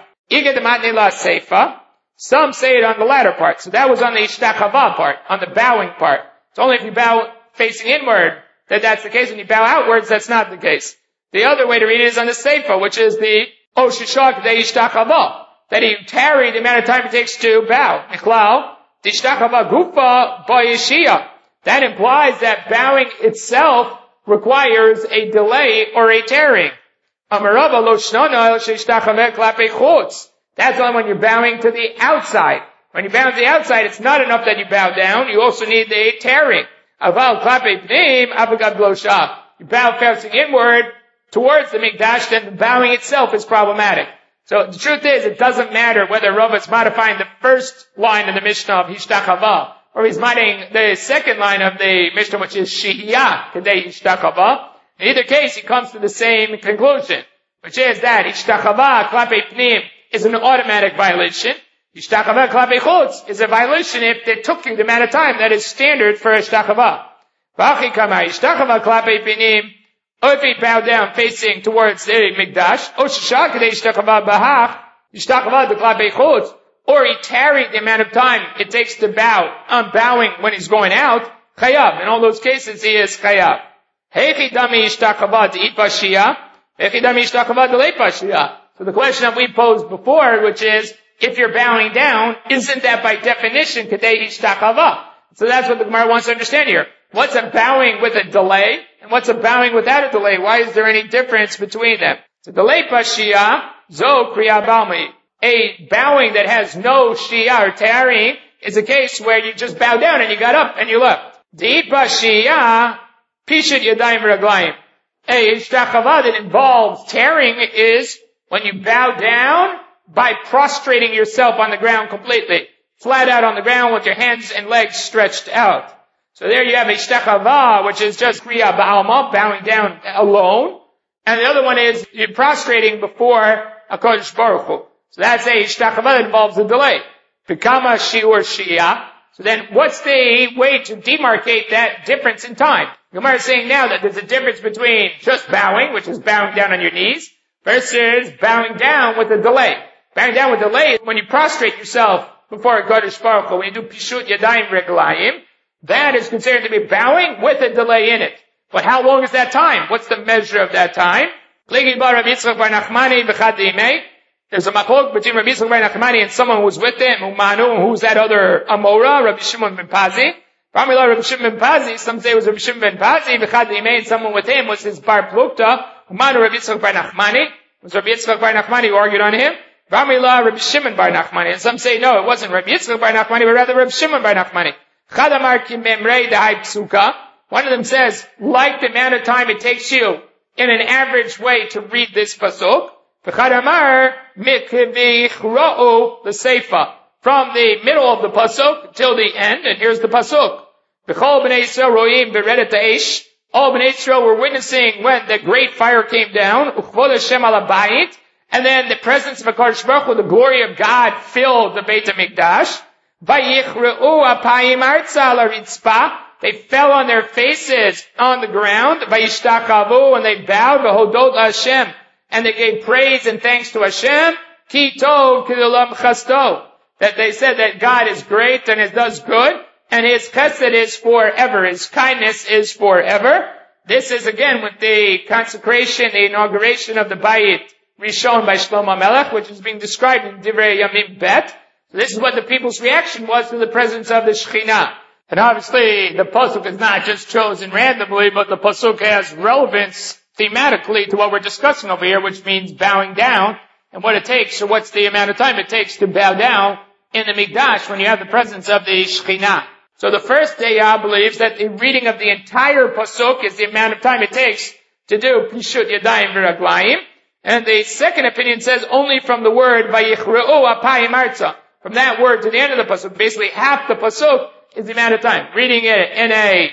Some say it on the latter part. So that was on the ishtachava part, on the bowing part. It's only if you bow facing inward that that's the case. When you bow outwards, that's not the case. The other way to read it is on the seifa, which is the oshishak de ishtachava, that you tarry the amount of time it takes to bow. Michlal, the ishtachava gufa ba'yeshia. That implies that bowing itself requires a delay or a tarrying. Amarava lo shnona el sheishtachaveh klape chutz. That's only when you're bowing to the outside. When you bow to the outside, it's not enough that you bow down. You also need the tarrying. Aval klape pnim avagad blosha. You bow facing inward towards the mikdash, then the bowing itself is problematic. So the truth is, it doesn't matter whether Rava is modifying the first line of the Mishnah of Hishtachava, or he's modifying the second line of the Mishnah, which is Shihiyah, Kedei Hishtachava. In either case, he comes to the same conclusion, which is that Hishtachava klape pnim is an automatic violation. Hishtachava klape chutz is a violation if it took you the amount of time that is standard for Hishtachava. V'achi kama Hishtachava klape pnim, or if he bowed down facing towards the mikdash, or shishak kedei Hishtachava bahach, Hishtachava klape chutz, or he tarried the amount of time it takes to bow, um, bowing when he's going out, chayav. In all those cases, he is chayav. Heichi dami Hishtachava de'it pashiyah, heichi dami Hishtachava de'leit pashiyah. So the question that we posed before, which is, if you're bowing down, isn't that by definition kedei Hishtachava? So that's what the Gemara wants to understand here. What's a bowing with a delay, and what's a bowing without a delay? Why is there any difference between them? So delay pashiyah, zo kriya balmi. A bowing that has no shiyah or tarrying is a case where you just bow down and you got up and you left. De'it pashiyah, pishat yadayim raglayim. A hishtachava that involves tarrying is when you bow down by prostrating yourself on the ground completely. Flat out on the ground with your hands and legs stretched out. So there you have hishtachava, which is just kriya ba'alma, bowing down alone. And the other one is you're prostrating before HaKadosh Baruch Hu. So that's a hishtachava that involves a delay. Bekama shiur shiyah. So then what's the way to demarcate that difference in time? Gemara is saying now that there's a difference between just bowing, which is bowing down on your knees, versus bowing down with a delay. Bowing down with delay is when you prostrate yourself before HaKadosh Baruch Hu, when you do pishut yadayim reglayim, that is considered to be bowing with a delay in it. But how long is that time? What's the measure of that time? There's a machlok between Rabbi Yitzchak bar Nachmani and someone who was with him, Umanu, who's that other Amora, Rabbi Shimon ben Pazi. Ramila Rabbi Shimon ben Pazi, some say it was Rabbi Shimon ben Pazi, Bechad Imei, and someone with him was his bar Plukta, Umanu Rabbi Yitzchak bar Nachmani. It was Rabbi Yitzchak bar Nachmani who argued on him. Ramila Rabbi Shimon bar Nachmani. And some say no, it wasn't Rabbi Yitzchak bar Nachmani, but rather Rabbi Shimon bar Nachmani. Chadamar ki memrei dahai psuka. One of them says, like the amount of time it takes you in an average way to read this pasuk, V'chadamar mikvichra'u l'seifa. From the middle of the pasuk till the end, and here's the pasuk. V'chol b'nei Yisrael ro'im v'redet ha'esh. all Bnei Israel were witnessing when the great fire came down, Uchvod Hashem ala bayit, and then the presence of HaKadosh Baruch Hu, the glory of God, filled the Beit HaMikdash. Vayichre'u apayim arza ala ritzpah. They fell on their faces on the ground. Vayishtachavu, and they bowed. V'hodot Hashem, and they gave praise and thanks to Hashem. Ki tov k'olam chasto. That they said that God is great and it does good, and His chesed is forever. His kindness is forever. This is again with the consecration, the inauguration of the Bayit Rishon by Shlomo Melech, which is being described in Divrei Yamim Bet. So this is what the people's reaction was to the presence of the Shekhinah. And obviously, the pasuk is not just chosen randomly, but the pasuk has relevance thematically to what we're discussing over here, which means bowing down and what it takes, or what's the amount of time it takes to bow down in the Mikdash when you have the presence of the Shekhinah. So the first Daya believes that the reading of the entire pasuk is the amount of time it takes to do Pishut Yadayim V'Raglayim. And the second opinion says only from the word Vayichre'u apayim arza. From that word to the end of the pasuk, basically half the pasuk is the amount of time. Reading it in a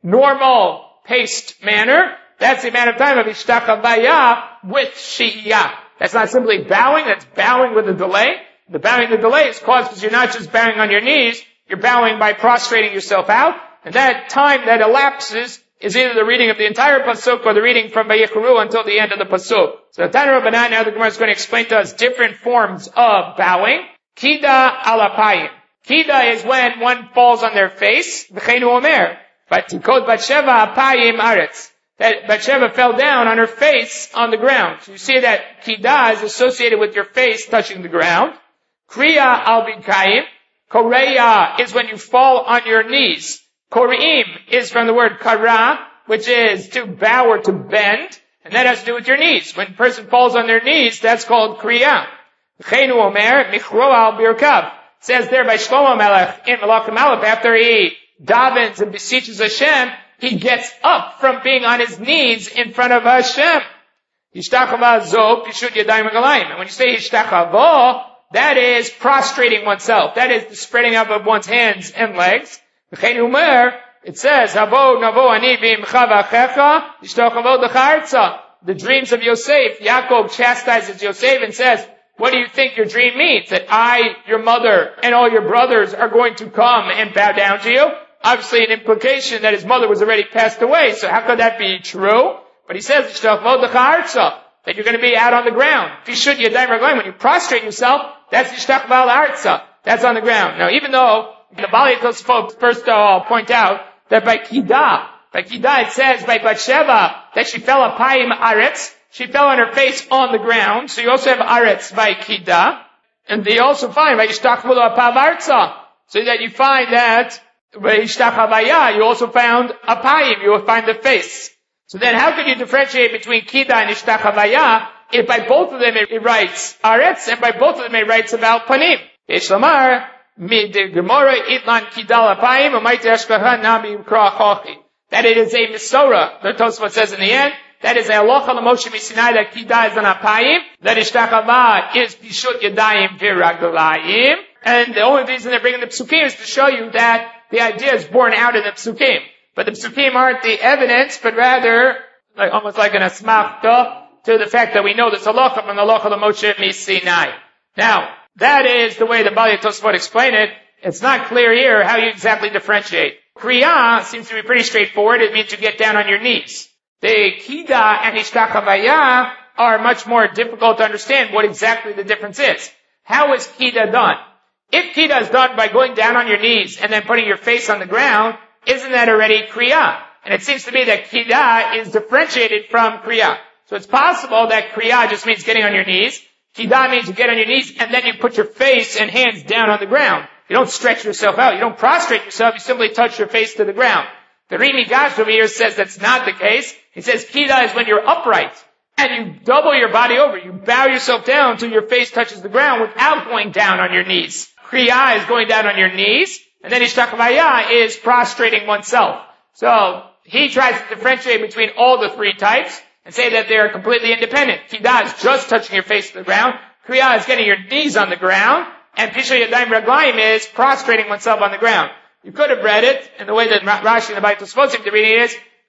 normal paced manner, that's the amount of time of Ishtachavaya with Shiyah. That's not simply bowing, that's bowing with a delay. The bowing the delay is caused because you're not just bowing on your knees, you're bowing by prostrating yourself out. And that time that elapses is either the reading of the entire pasuk or the reading from Vayichre'u until the end of the pasuk. So Tana Rabbanan, now the Gemara is going to explain to us different forms of bowing. Kida alapayim. Kida is when one falls on their face. V'cheinu omer. Vatikot Batsheva apayim aretz. That Batsheva fell down on her face on the ground. So you see that Kida is associated with your face touching the ground. Kriya al bikayim. Koreya is when you fall on your knees. Koreim is from the word kara, which is to bow or to bend, and that has to do with your knees. When a person falls on their knees, that's called kriya. Chenu omer, michro al birkav. Says there by Shlomo Melech in Malachim Aleph, after he davens and beseeches Hashem, he gets up from being on his knees in front of Hashem. Yishtachava zo pishut yadayim v'galayim. And when you say yishtachavo, that is prostrating oneself. That is the spreading up of one's hands and legs. It says, Havo navo ani b'imcha v'achecha yishtachavo d'charza. The dreams of Yosef, Yaakov chastises Yosef and says, what do you think your dream means? That I, your mother, and all your brothers are going to come and bow down to you? Obviously an implication that his mother was already passed away, so how could that be true? But he says, that you're going to be out on the ground. When you prostrate yourself, that's Yishtachval Arza. That's on the ground. Now, even though the Bali Tosfot, first I'll point out that by Kida, by Kida it says by Batsheva that she fell apayim aretz. She fell on her face on the ground. So you also have aretz by Kida. And they also find by Yishtachval Apav Arza. So that you find that by Yishtachavaya, you also found apayim. You will find the face. So then how can you differentiate between Kida and Ishtachavaya if by both of them it writes Aretz and by both of them it writes about Panim? Yeshlamar, mid Gemara, Itlan Kidal Apayim, Umayte Ashkaha Nami Ukra Chochi. That it is a Misora, the Tosfot says in the end, that is a Halacha L'Moshe Misinai that Kida is an Apayim, that Ishtachava is Pishut Yadayim Viraglayim, and the only reason they're bringing the Psukim is to show you that the idea is born out in the Psukim. But the Psukim aren't the evidence, but rather, like, almost like an asmachta to the fact that we know this halacha from the halacha of Moshe Misinai. Now, that is the way the Bali Tosfot explained it. It's not clear here how you exactly differentiate. Kriya seems to be pretty straightforward. It means you get down on your knees. The Kida and Ishtachavaya are much more difficult to understand what exactly the difference is. How is Kida done? If Kida is done by going down on your knees and then putting your face on the ground, isn't that already Kriya? And it seems to me that Kida is differentiated from Kriya. So it's possible that Kriya just means getting on your knees. Kida means you get on your knees and then you put your face and hands down on the ground. You don't stretch yourself out. You don't prostrate yourself. You simply touch your face to the ground. The Rimi Gash over here says that's not the case. He says Kida is when you're upright and you double your body over. You bow yourself down until your face touches the ground without going down on your knees. Kriya is going down on your knees. And then Ishtachavaya is prostrating oneself. So, he tries to differentiate between all the three types and say that they are completely independent. Kida is just touching your face to the ground. Kriya is getting your knees on the ground. And Pishut Yadayim Raglayim is prostrating oneself on the ground. You could have read it, and the way that Rashi and the Bali Tosfot seem to read it is,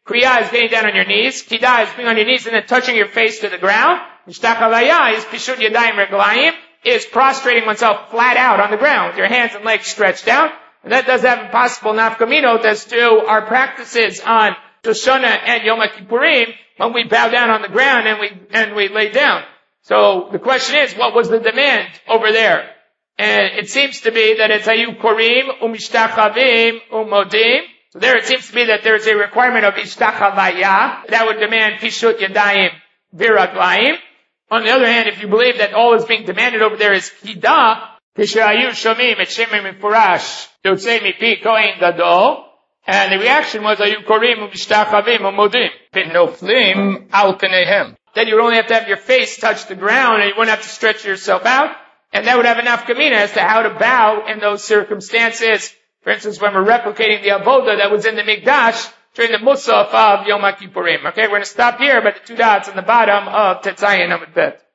Kriya is getting down on your knees. Kida is being on your knees and then touching your face to the ground. Mishtachavaya is pishut yadayim reglayim, is prostrating oneself flat out on the ground with your hands and legs stretched out. And that does have a possible nafkaminot as to our practices on Shoshana and Yom Kippurim when we bow down on the ground and we, and we lay down. So the question is, what was the demand over there? And it seems to be that it's Hayu Korim, Umishtachavim, Umodim. So there it seems to be that there's a requirement of Ishtachavaya. That would demand Pishut Yadayim Viraglayim. On the other hand, if you believe that all is being demanded over there is Kida, Kishayu Shomim, Et Shemim Mifurash, Yotzei Mipi Kohen Gadol. And the reaction was Hayu Korim, Umishtachavim, Umodim. Pinoflim Al Kanehem. Then you would only have to have your face touch the ground and you wouldn't have to stretch yourself out. And that would have enough kamina as to how to bow in those circumstances. For instance, when we're replicating the avoda that was in the Mikdash during the Musaf of Yom Kippurim. Okay, we're going to stop here by the two dots on the bottom of Tetzayin Amud Bet.